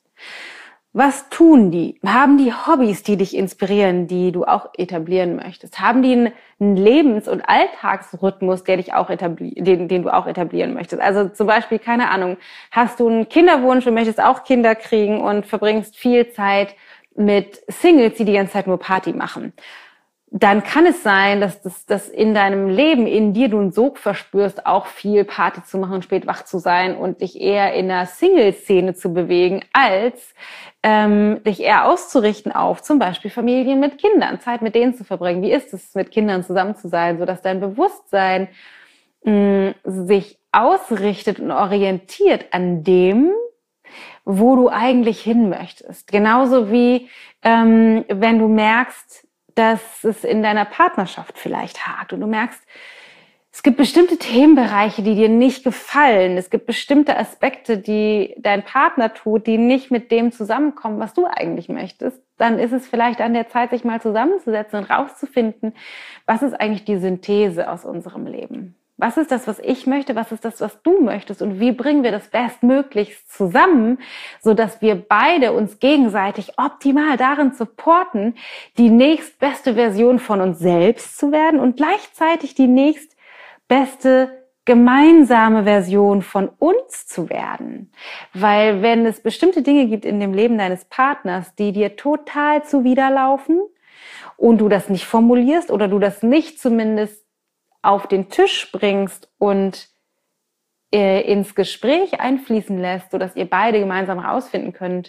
Was tun die? Haben die Hobbys, die dich inspirieren, die du auch etablieren möchtest? Haben die einen Lebens- und Alltagsrhythmus, der dich auch etablieren, den, den du auch etablieren möchtest? Also zum Beispiel, keine Ahnung, hast du einen Kinderwunsch und möchtest auch Kinder kriegen und verbringst viel Zeit mit Singles, die die ganze Zeit nur Party machen? Dann kann es sein, dass das dass in deinem Leben, in dir du einen Sog verspürst, auch viel Party zu machen und spät wach zu sein und dich eher in der Single-Szene zu bewegen, als ähm, dich eher auszurichten auf zum Beispiel Familien mit Kindern, Zeit mit denen zu verbringen. Wie ist es, mit Kindern zusammen zu sein, sodass dein Bewusstsein mh, sich ausrichtet und orientiert an dem, wo du eigentlich hin möchtest. Genauso wie ähm, wenn du merkst, dass es in deiner Partnerschaft vielleicht hakt und du merkst, es gibt bestimmte Themenbereiche, die dir nicht gefallen. Es gibt bestimmte Aspekte, die dein Partner tut, die nicht mit dem zusammenkommen, was du eigentlich möchtest. Dann ist es vielleicht an der Zeit, sich mal zusammenzusetzen und rauszufinden, was ist eigentlich die Synthese aus unserem Leben? Was ist das, was ich möchte? Was ist das, was du möchtest? Und wie bringen wir das bestmöglichst zusammen, so dass wir beide uns gegenseitig optimal darin supporten, die nächstbeste Version von uns selbst zu werden und gleichzeitig die nächstbeste gemeinsame Version von uns zu werden? Weil wenn es bestimmte Dinge gibt in dem Leben deines Partners, die dir total zuwiderlaufen und du das nicht formulierst oder du das nicht zumindest auf den Tisch bringst und äh, ins Gespräch einfließen lässt, sodass ihr beide gemeinsam herausfinden könnt,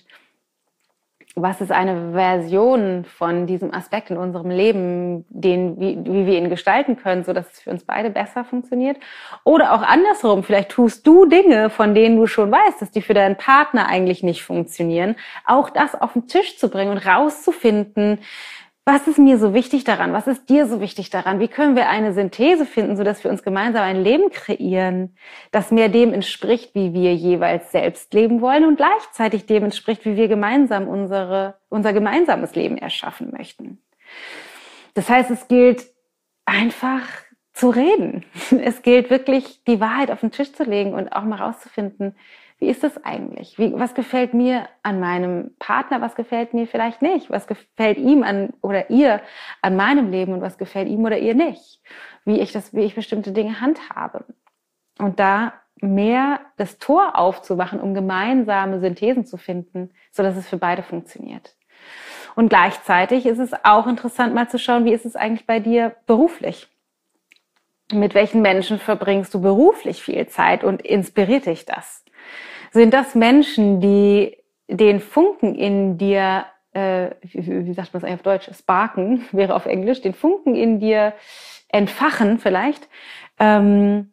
was ist eine Version von diesem Aspekt in unserem Leben, den, wie, wie wir ihn gestalten können, sodass es für uns beide besser funktioniert. Oder auch andersrum, vielleicht tust du Dinge, von denen du schon weißt, dass die für deinen Partner eigentlich nicht funktionieren. Auch das auf den Tisch zu bringen und rauszufinden, was ist mir so wichtig daran? Was ist dir so wichtig daran? Wie können wir eine Synthese finden, sodass wir uns gemeinsam ein Leben kreieren, das mehr dem entspricht, wie wir jeweils selbst leben wollen und gleichzeitig dem entspricht, wie wir gemeinsam unsere, unser gemeinsames Leben erschaffen möchten. Das heißt, es gilt einfach zu reden. Es gilt wirklich, die Wahrheit auf den Tisch zu legen und auch mal rauszufinden, wie ist das eigentlich? Wie, was gefällt mir an meinem Partner? Was gefällt mir vielleicht nicht? Was gefällt ihm an oder ihr an meinem Leben und was gefällt ihm oder ihr nicht? Wie ich das, wie ich bestimmte Dinge handhabe. Und da mehr das Tor aufzumachen, um gemeinsame Synthesen zu finden, sodass es für beide funktioniert. Und gleichzeitig ist es auch interessant, mal zu schauen, wie ist es eigentlich bei dir beruflich? Mit welchen Menschen verbringst du beruflich viel Zeit und inspiriert dich das? Sind das Menschen, die den Funken in dir, äh, wie, wie sagt man das eigentlich auf Deutsch, sparken, wäre auf Englisch, den Funken in dir entfachen vielleicht, ähm,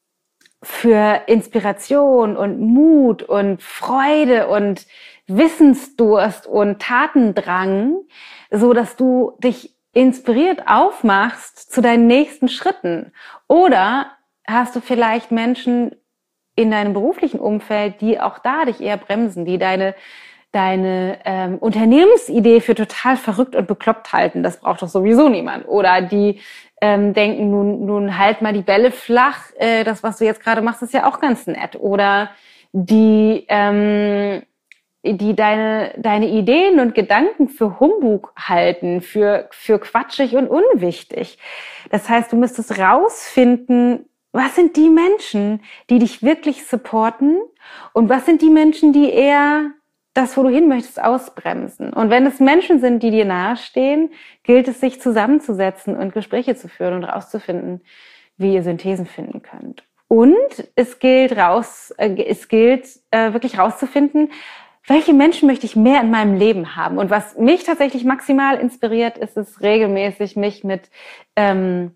für Inspiration und Mut und Freude und Wissensdurst und Tatendrang, so dass du dich inspiriert aufmachst zu deinen nächsten Schritten? Oder hast du vielleicht Menschen in deinem beruflichen Umfeld, die auch da dich eher bremsen, die deine deine ähm, Unternehmensidee für total verrückt und bekloppt halten? Das braucht doch sowieso niemand. Oder die ähm, denken, nun nun halt mal die Bälle flach, äh, das, was du jetzt gerade machst, ist ja auch ganz nett. Oder die ähm, die deine deine Ideen und Gedanken für Humbug halten, für für quatschig und unwichtig. Das heißt, du müsstest rausfinden, was sind die Menschen, die dich wirklich supporten und was sind die Menschen, die eher das, wo du hin möchtest, ausbremsen. Und wenn es Menschen sind, die dir nahestehen, gilt es, sich zusammenzusetzen und Gespräche zu führen und rauszufinden, wie ihr Synthesen finden könnt. Und es gilt raus, äh, es gilt äh, wirklich rauszufinden, welche Menschen möchte ich mehr in meinem Leben haben. Und was mich tatsächlich maximal inspiriert, ist es regelmäßig, mich mit ähm,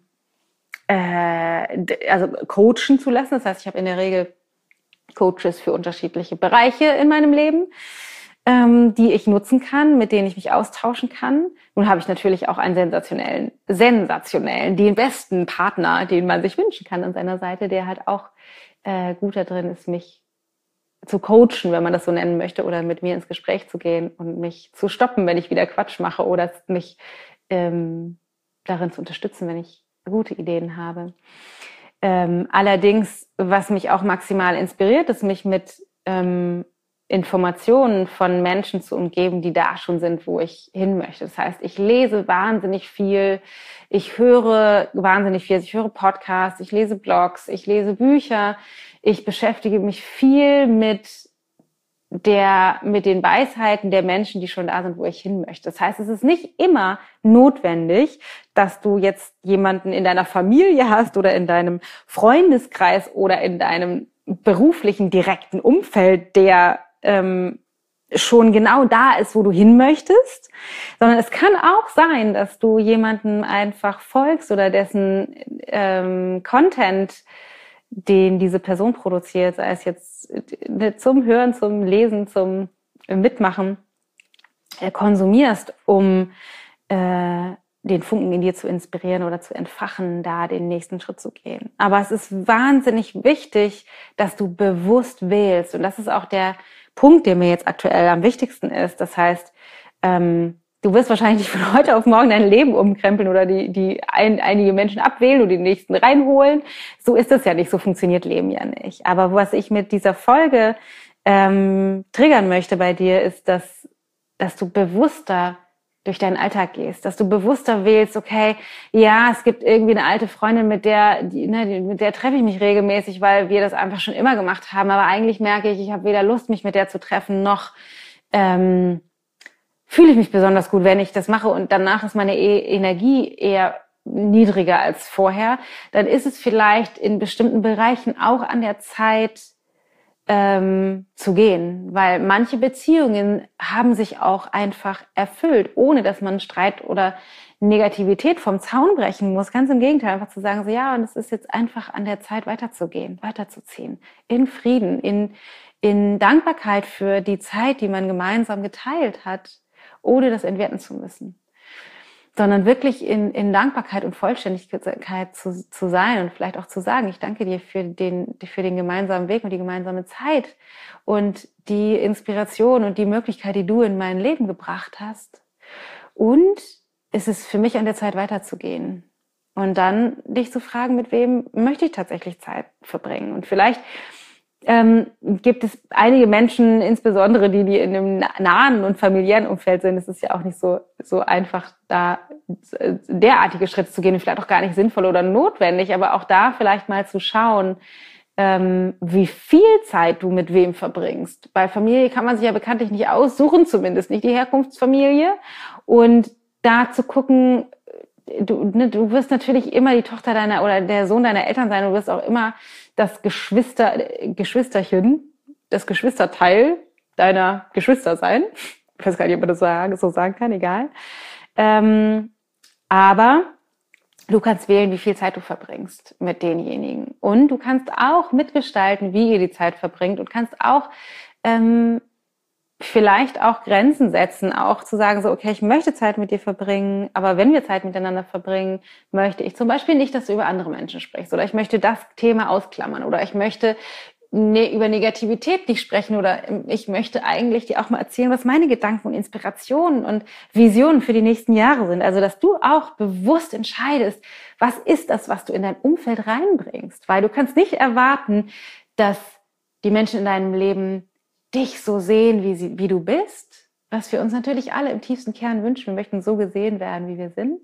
also coachen zu lassen. Das heißt, ich habe in der Regel Coaches für unterschiedliche Bereiche in meinem Leben, ähm, die ich nutzen kann, mit denen ich mich austauschen kann. Nun habe ich natürlich auch einen sensationellen, sensationellen, den besten Partner, den man sich wünschen kann an seiner Seite, der halt auch äh, gut da drin ist, mich zu coachen, wenn man das so nennen möchte, oder mit mir ins Gespräch zu gehen und mich zu stoppen, wenn ich wieder Quatsch mache, oder mich ähm, darin zu unterstützen, wenn ich gute Ideen habe. Ähm, allerdings, was mich auch maximal inspiriert, ist, mich mit ähm, Informationen von Menschen zu umgeben, die da schon sind, wo ich hin möchte. Das heißt, ich lese wahnsinnig viel, ich höre wahnsinnig viel, ich höre Podcasts, ich lese Blogs, ich lese Bücher, ich beschäftige mich viel mit der, mit den Weisheiten der Menschen, die schon da sind, wo ich hin möchte. Das heißt, es ist nicht immer notwendig, dass du jetzt jemanden in deiner Familie hast oder in deinem Freundeskreis oder in deinem beruflichen direkten Umfeld, der ähm, schon genau da ist, wo du hin möchtest, sondern es kann auch sein, dass du jemandem einfach folgst oder dessen ähm, Content, den diese Person produziert, sei es jetzt zum Hören, zum Lesen, zum Mitmachen, äh, konsumierst, um äh, den Funken in dir zu inspirieren oder zu entfachen, da den nächsten Schritt zu gehen. Aber es ist wahnsinnig wichtig, dass du bewusst wählst. Und das ist auch der Punkt, der mir jetzt aktuell am wichtigsten ist. Das heißt, ähm, du wirst wahrscheinlich nicht von heute auf morgen dein Leben umkrempeln oder die, die ein, einige Menschen abwählen und die nächsten reinholen. So ist es ja nicht, so funktioniert Leben ja nicht. Aber was ich mit dieser Folge ähm, triggern möchte bei dir, ist, dass, dass du bewusster durch deinen Alltag gehst, dass du bewusster wählst, okay, ja, es gibt irgendwie eine alte Freundin, mit der, die, ne, mit der treffe ich mich regelmäßig, weil wir das einfach schon immer gemacht haben, aber eigentlich merke ich, ich habe weder Lust, mich mit der zu treffen, noch ähm, fühle ich mich besonders gut, wenn ich das mache, und danach ist meine e- Energie eher niedriger als vorher, dann ist es vielleicht in bestimmten Bereichen auch an der Zeit, ähm, zu gehen. Weil manche Beziehungen haben sich auch einfach erfüllt, ohne dass man Streit oder Negativität vom Zaun brechen muss. Ganz im Gegenteil, einfach zu sagen, so ja, und es ist jetzt einfach an der Zeit, weiterzugehen, weiterzuziehen. In Frieden, in, in Dankbarkeit für die Zeit, die man gemeinsam geteilt hat, ohne das entwerten zu müssen. Sondern wirklich in, in Dankbarkeit und Vollständigkeit zu, zu sein und vielleicht auch zu sagen, ich danke dir für den, für den gemeinsamen Weg und die gemeinsame Zeit und die Inspiration und die Möglichkeit, die du in mein Leben gebracht hast. Und es ist für mich an der Zeit, weiterzugehen. Und dann dich zu fragen, mit wem möchte ich tatsächlich Zeit verbringen? Und vielleicht ähm, gibt es einige Menschen, insbesondere die, die in einem nahen und familiären Umfeld sind. Es ist ja auch nicht so, so einfach, da derartige Schritte zu gehen, vielleicht auch gar nicht sinnvoll oder notwendig, aber auch da vielleicht mal zu schauen, ähm, wie viel Zeit du mit wem verbringst. Bei Familie kann man sich ja bekanntlich nicht aussuchen, zumindest nicht die Herkunftsfamilie. Und da zu gucken, du, ne, du wirst natürlich immer die Tochter deiner oder der Sohn deiner Eltern sein, du wirst auch immer das Geschwister, Geschwisterchen, das Geschwisterteil deiner Geschwister sein. Ich weiß gar nicht, ob man das so sagen kann, egal. Ähm, aber du kannst wählen, wie viel Zeit du verbringst mit denjenigen. Und du kannst auch mitgestalten, wie ihr die Zeit verbringt und kannst auch ähm, vielleicht auch Grenzen setzen, auch zu sagen, so, okay, ich möchte Zeit mit dir verbringen, aber wenn wir Zeit miteinander verbringen, möchte ich zum Beispiel nicht, dass du über andere Menschen sprichst oder ich möchte das Thema ausklammern oder ich möchte ne, über Negativität nicht sprechen oder ich möchte eigentlich dir auch mal erzählen, was meine Gedanken und Inspirationen und Visionen für die nächsten Jahre sind. Also, dass du auch bewusst entscheidest, was ist das, was du in dein Umfeld reinbringst, weil du kannst nicht erwarten, dass die Menschen in deinem Leben dich so sehen, wie, sie, wie du bist, was wir uns natürlich alle im tiefsten Kern wünschen. Wir möchten so gesehen werden, wie wir sind.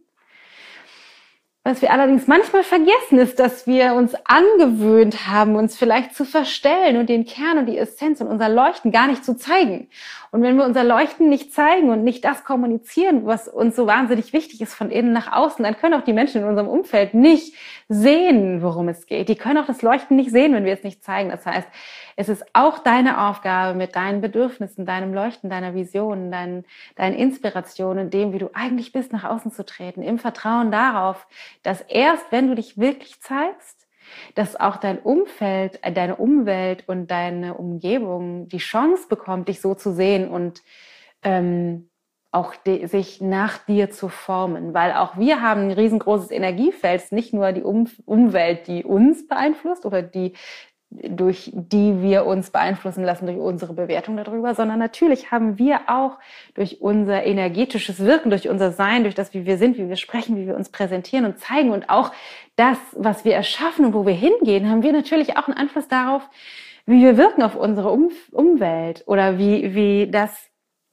Was wir allerdings manchmal vergessen, ist, dass wir uns angewöhnt haben, uns vielleicht zu verstellen und den Kern und die Essenz und unser Leuchten gar nicht zu zeigen. Und wenn wir unser Leuchten nicht zeigen und nicht das kommunizieren, was uns so wahnsinnig wichtig ist von innen nach außen, dann können auch die Menschen in unserem Umfeld nicht sehen, worum es geht. Die können auch das Leuchten nicht sehen, wenn wir es nicht zeigen. Das heißt, es ist auch deine Aufgabe, mit deinen Bedürfnissen, deinem Leuchten, deiner Vision, deinen, deinen Inspirationen, dem, wie du eigentlich bist, nach außen zu treten, im Vertrauen darauf, dass erst, wenn du dich wirklich zeigst, dass auch dein Umfeld, deine Umwelt und deine Umgebung die Chance bekommt, dich so zu sehen und ähm, auch de, sich nach dir zu formen. Weil auch wir haben ein riesengroßes Energiefeld, es ist nicht nur die um, Umwelt, die uns beeinflusst oder die durch die wir uns beeinflussen lassen durch unsere Bewertung darüber, sondern natürlich haben wir auch durch unser energetisches Wirken, durch unser Sein, durch das, wie wir sind, wie wir sprechen, wie wir uns präsentieren und zeigen und auch das, was wir erschaffen und wo wir hingehen, haben wir natürlich auch einen Einfluss darauf, wie wir wirken auf unsere um- Umwelt oder wie, wie das,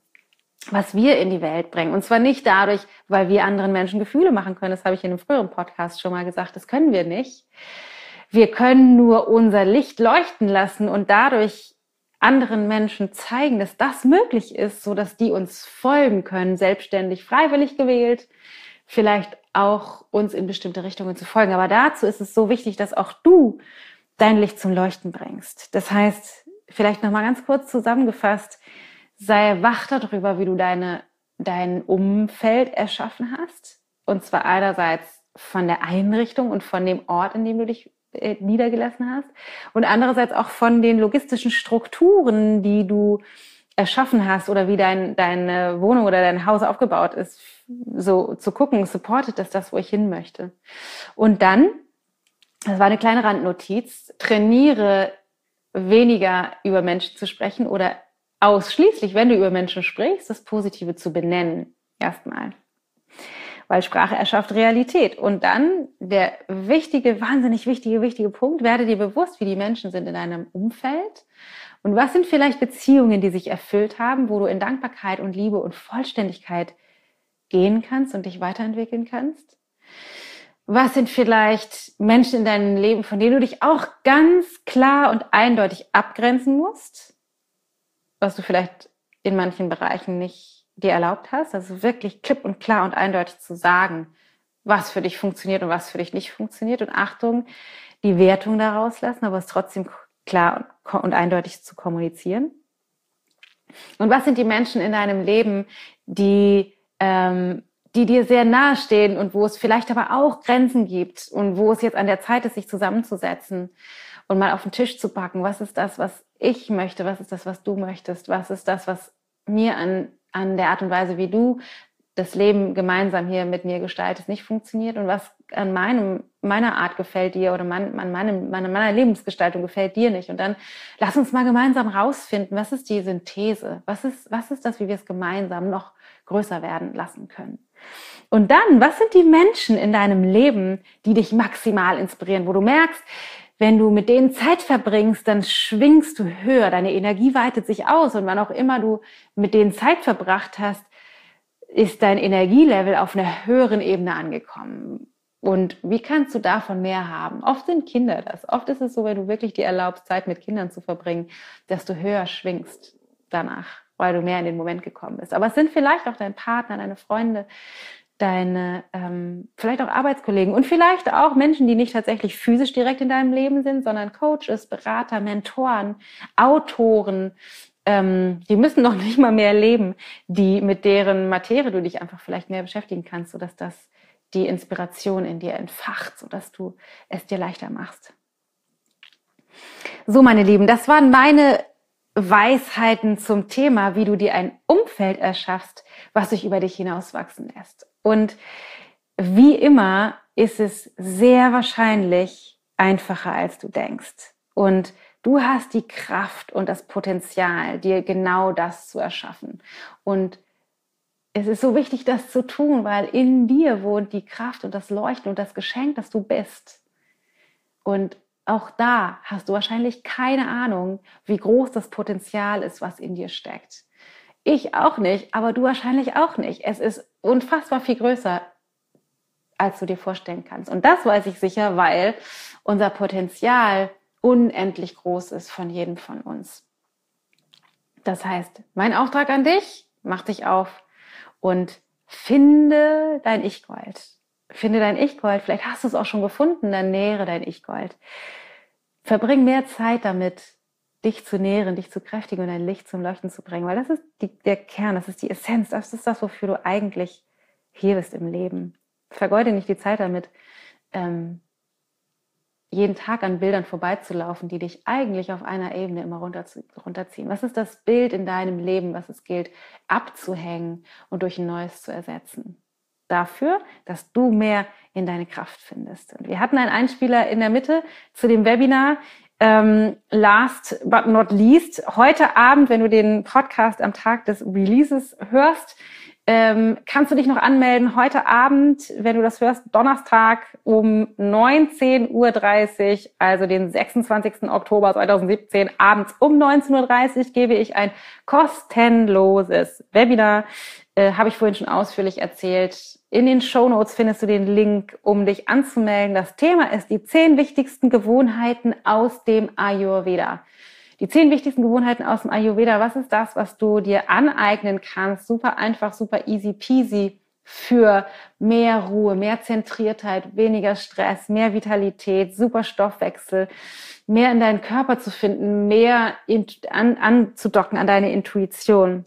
was wir in die Welt bringen. Und zwar nicht dadurch, weil wir anderen Menschen Gefühle machen können. Das habe ich in einem früheren Podcast schon mal gesagt. Das können wir nicht. Wir können nur unser Licht leuchten lassen und dadurch anderen Menschen zeigen, dass das möglich ist, so dass die uns folgen können, selbstständig, freiwillig gewählt, vielleicht auch uns in bestimmte Richtungen zu folgen. Aber dazu ist es so wichtig, dass auch du dein Licht zum Leuchten bringst. Das heißt, vielleicht noch mal ganz kurz zusammengefasst, sei wach darüber, wie du deine, dein Umfeld erschaffen hast. Und zwar einerseits von der Einrichtung und von dem Ort, in dem du dich niedergelassen hast und andererseits auch von den logistischen Strukturen, die du erschaffen hast oder wie dein, deine Wohnung oder dein Haus aufgebaut ist, so zu gucken, supportet das das, wo ich hin möchte. Und dann, das war eine kleine Randnotiz, trainiere weniger über Menschen zu sprechen oder ausschließlich, wenn du über Menschen sprichst, das Positive zu benennen, erstmal. Weil Sprache erschafft Realität. Und dann der wichtige, wahnsinnig wichtige, wichtige Punkt, werde dir bewusst, wie die Menschen sind in deinem Umfeld und was sind vielleicht Beziehungen, die sich erfüllt haben, wo du in Dankbarkeit und Liebe und Vollständigkeit gehen kannst und dich weiterentwickeln kannst. Was sind vielleicht Menschen in deinem Leben, von denen du dich auch ganz klar und eindeutig abgrenzen musst, was du vielleicht in manchen Bereichen nicht dir erlaubt hast, also wirklich klipp und klar und eindeutig zu sagen, was für dich funktioniert und was für dich nicht funktioniert. Und Achtung, die Wertung da rauslassen, aber es trotzdem klar und eindeutig zu kommunizieren. Und was sind die Menschen in deinem Leben, die, ähm, die dir sehr nahe stehen und wo es vielleicht aber auch Grenzen gibt und wo es jetzt an der Zeit ist, sich zusammenzusetzen und mal auf den Tisch zu packen? Was ist das, was ich möchte? Was ist das, was du möchtest? Was ist das, was mir an, an der Art und Weise, wie du das Leben gemeinsam hier mit mir gestaltest, nicht funktioniert? Und was an meinem, meiner Art gefällt dir oder mein, an meinem, meiner, meiner Lebensgestaltung gefällt dir nicht? Und dann lass uns mal gemeinsam rausfinden, was ist die Synthese? Was ist, was ist das, wie wir es gemeinsam noch größer werden lassen können? Und dann, was sind die Menschen in deinem Leben, die dich maximal inspirieren, wo du merkst, wenn du mit denen Zeit verbringst, dann schwingst du höher, deine Energie weitet sich aus und wann auch immer du mit denen Zeit verbracht hast, ist dein Energielevel auf einer höheren Ebene angekommen. Und wie kannst du davon mehr haben? Oft sind Kinder das. Oft ist es so, wenn du wirklich dir erlaubst, Zeit mit Kindern zu verbringen, dass du höher schwingst danach, weil du mehr in den Moment gekommen bist. Aber es sind vielleicht auch dein Partner, deine Freunde, deine ähm, vielleicht auch Arbeitskollegen und vielleicht auch Menschen, die nicht tatsächlich physisch direkt in deinem Leben sind, sondern Coaches, Berater, Mentoren, Autoren. Ähm, die müssen noch nicht mal mehr leben, die mit deren Materie du dich einfach vielleicht mehr beschäftigen kannst, sodass das die Inspiration in dir entfacht, sodass du es dir leichter machst. So, meine Lieben, das waren meine Weisheiten zum Thema, wie du dir ein Umfeld erschaffst, was sich über dich hinauswachsen lässt. Und wie immer ist es sehr wahrscheinlich einfacher, als du denkst. Und du hast die Kraft und das Potenzial, dir genau das zu erschaffen. Und es ist so wichtig, das zu tun, weil in dir wohnt die Kraft und das Leuchten und das Geschenk, das du bist. Und auch da hast du wahrscheinlich keine Ahnung, wie groß das Potenzial ist, was in dir steckt. Ich auch nicht, aber du wahrscheinlich auch nicht. Es ist unfassbar viel größer, als du dir vorstellen kannst. Und das weiß ich sicher, weil unser Potenzial unendlich groß ist von jedem von uns. Das heißt, mein Auftrag an dich, mach dich auf und finde dein Ich-Gold. Finde dein Ich-Gold, vielleicht hast du es auch schon gefunden, dann nähere dein Ich-Gold. Verbring mehr Zeit damit, dich zu nähren, dich zu kräftigen und dein Licht zum Leuchten zu bringen, weil das ist die, der Kern, das ist die Essenz, das ist das, wofür du eigentlich hier bist im Leben. Vergeude nicht die Zeit damit, ähm, jeden Tag an Bildern vorbeizulaufen, die dich eigentlich auf einer Ebene immer runterziehen. Was ist das Bild in deinem Leben, was es gilt abzuhängen und durch ein neues zu ersetzen? Dafür, dass du mehr in deine Kraft findest. Und wir hatten einen Einspieler in der Mitte zu dem Webinar. Ähm, last but not least, heute Abend, wenn du den Podcast am Tag des Releases hörst, ähm, kannst du dich noch anmelden. Heute Abend, wenn du das hörst, Donnerstag um neunzehn Uhr dreißig, also den sechsundzwanzigsten Oktober zweitausendsiebzehn, abends um neunzehn Uhr dreißig, gebe ich ein kostenloses Webinar. Äh, habe ich vorhin schon ausführlich erzählt. In den Shownotes findest du den Link, um dich anzumelden. Das Thema ist die zehn wichtigsten Gewohnheiten aus dem Ayurveda. Die zehn wichtigsten Gewohnheiten aus dem Ayurveda. Was ist das, was du dir aneignen kannst? Super einfach, super easy peasy für mehr Ruhe, mehr Zentriertheit, weniger Stress, mehr Vitalität, super Stoffwechsel, mehr in deinen Körper zu finden, mehr in, an, anzudocken an deine Intuition.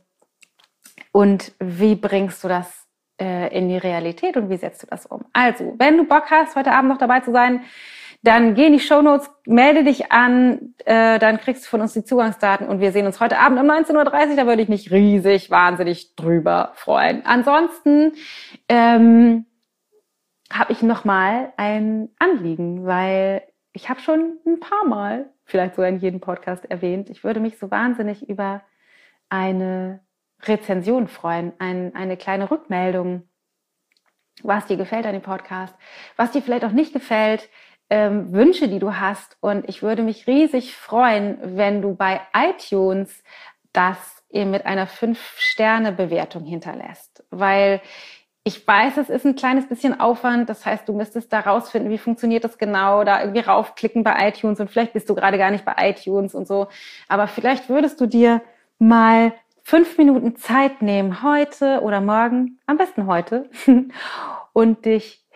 Und wie bringst du das äh, in die Realität und wie setzt du das um? Also, wenn du Bock hast, heute Abend noch dabei zu sein, dann geh in die Shownotes, melde dich an, äh, dann kriegst du von uns die Zugangsdaten und wir sehen uns heute Abend um neunzehn Uhr dreißig, da würde ich mich riesig, wahnsinnig drüber freuen. Ansonsten ähm, habe ich nochmal ein Anliegen, weil ich habe schon ein paar Mal, vielleicht sogar in jedem Podcast erwähnt, ich würde mich so wahnsinnig über eine Rezension freuen, ein, eine kleine Rückmeldung, was dir gefällt an dem Podcast, was dir vielleicht auch nicht gefällt, ähm, Wünsche, die du hast. Und ich würde mich riesig freuen, wenn du bei iTunes das eben mit einer fünf Sterne Bewertung hinterlässt. Weil ich weiß, es ist ein kleines bisschen Aufwand. Das heißt, du müsstest da rausfinden, wie funktioniert das genau, da irgendwie raufklicken bei iTunes und vielleicht bist du gerade gar nicht bei iTunes und so. Aber vielleicht würdest du dir mal fünf Minuten Zeit nehmen, heute oder morgen, am besten heute, und dich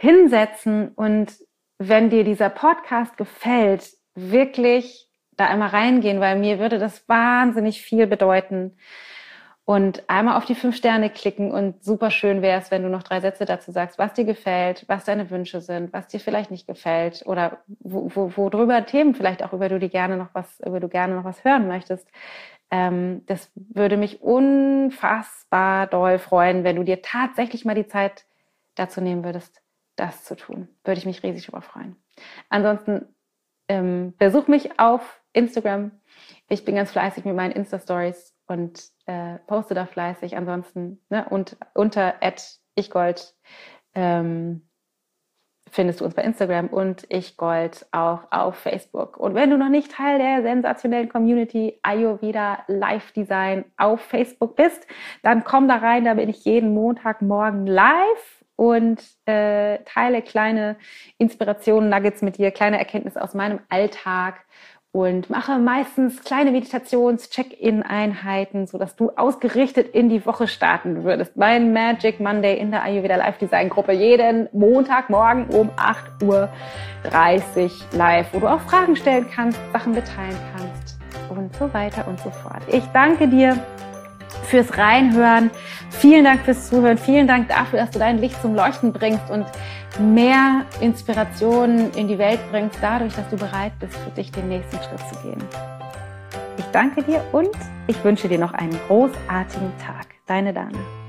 hinsetzen und wenn dir dieser Podcast gefällt, wirklich da einmal reingehen, weil mir würde das wahnsinnig viel bedeuten. Und einmal auf die fünf Sterne klicken und super schön wäre es, wenn du noch drei Sätze dazu sagst, was dir gefällt, was deine Wünsche sind, was dir vielleicht nicht gefällt oder wo, wo, wo drüber Themen vielleicht auch, über du die gerne noch was, über du gerne noch was hören möchtest. Ähm, das würde mich unfassbar doll freuen, wenn du dir tatsächlich mal die Zeit dazu nehmen würdest, das zu tun. Würde ich mich riesig darüber freuen. Ansonsten ähm, besuch mich auf Instagram. Ich bin ganz fleißig mit meinen Insta-Stories und äh, poste da fleißig. Ansonsten ne, und unter at ichgold ähm, findest du uns bei Instagram und ichgold auch auf Facebook. Und wenn du noch nicht Teil der sensationellen Community Ayurveda Live Design auf Facebook bist, dann komm da rein. Da bin ich jeden Montagmorgen live und äh, teile kleine Inspirationen, Nuggets mit dir, kleine Erkenntnisse aus meinem Alltag und mache meistens kleine Meditations-Check-in-Einheiten, sodass du ausgerichtet in die Woche starten würdest. Mein Magic Monday in der Ayurveda Live Design Gruppe jeden Montagmorgen um acht Uhr dreißig live, wo du auch Fragen stellen kannst, Sachen mitteilen kannst und so weiter und so fort. Ich danke dir fürs Reinhören. Vielen Dank fürs Zuhören. Vielen Dank dafür, dass du dein Licht zum Leuchten bringst und mehr Inspirationen in die Welt bringst, dadurch, dass du bereit bist, für dich den nächsten Schritt zu gehen. Ich danke dir und ich wünsche dir noch einen großartigen Tag. Deine Dana.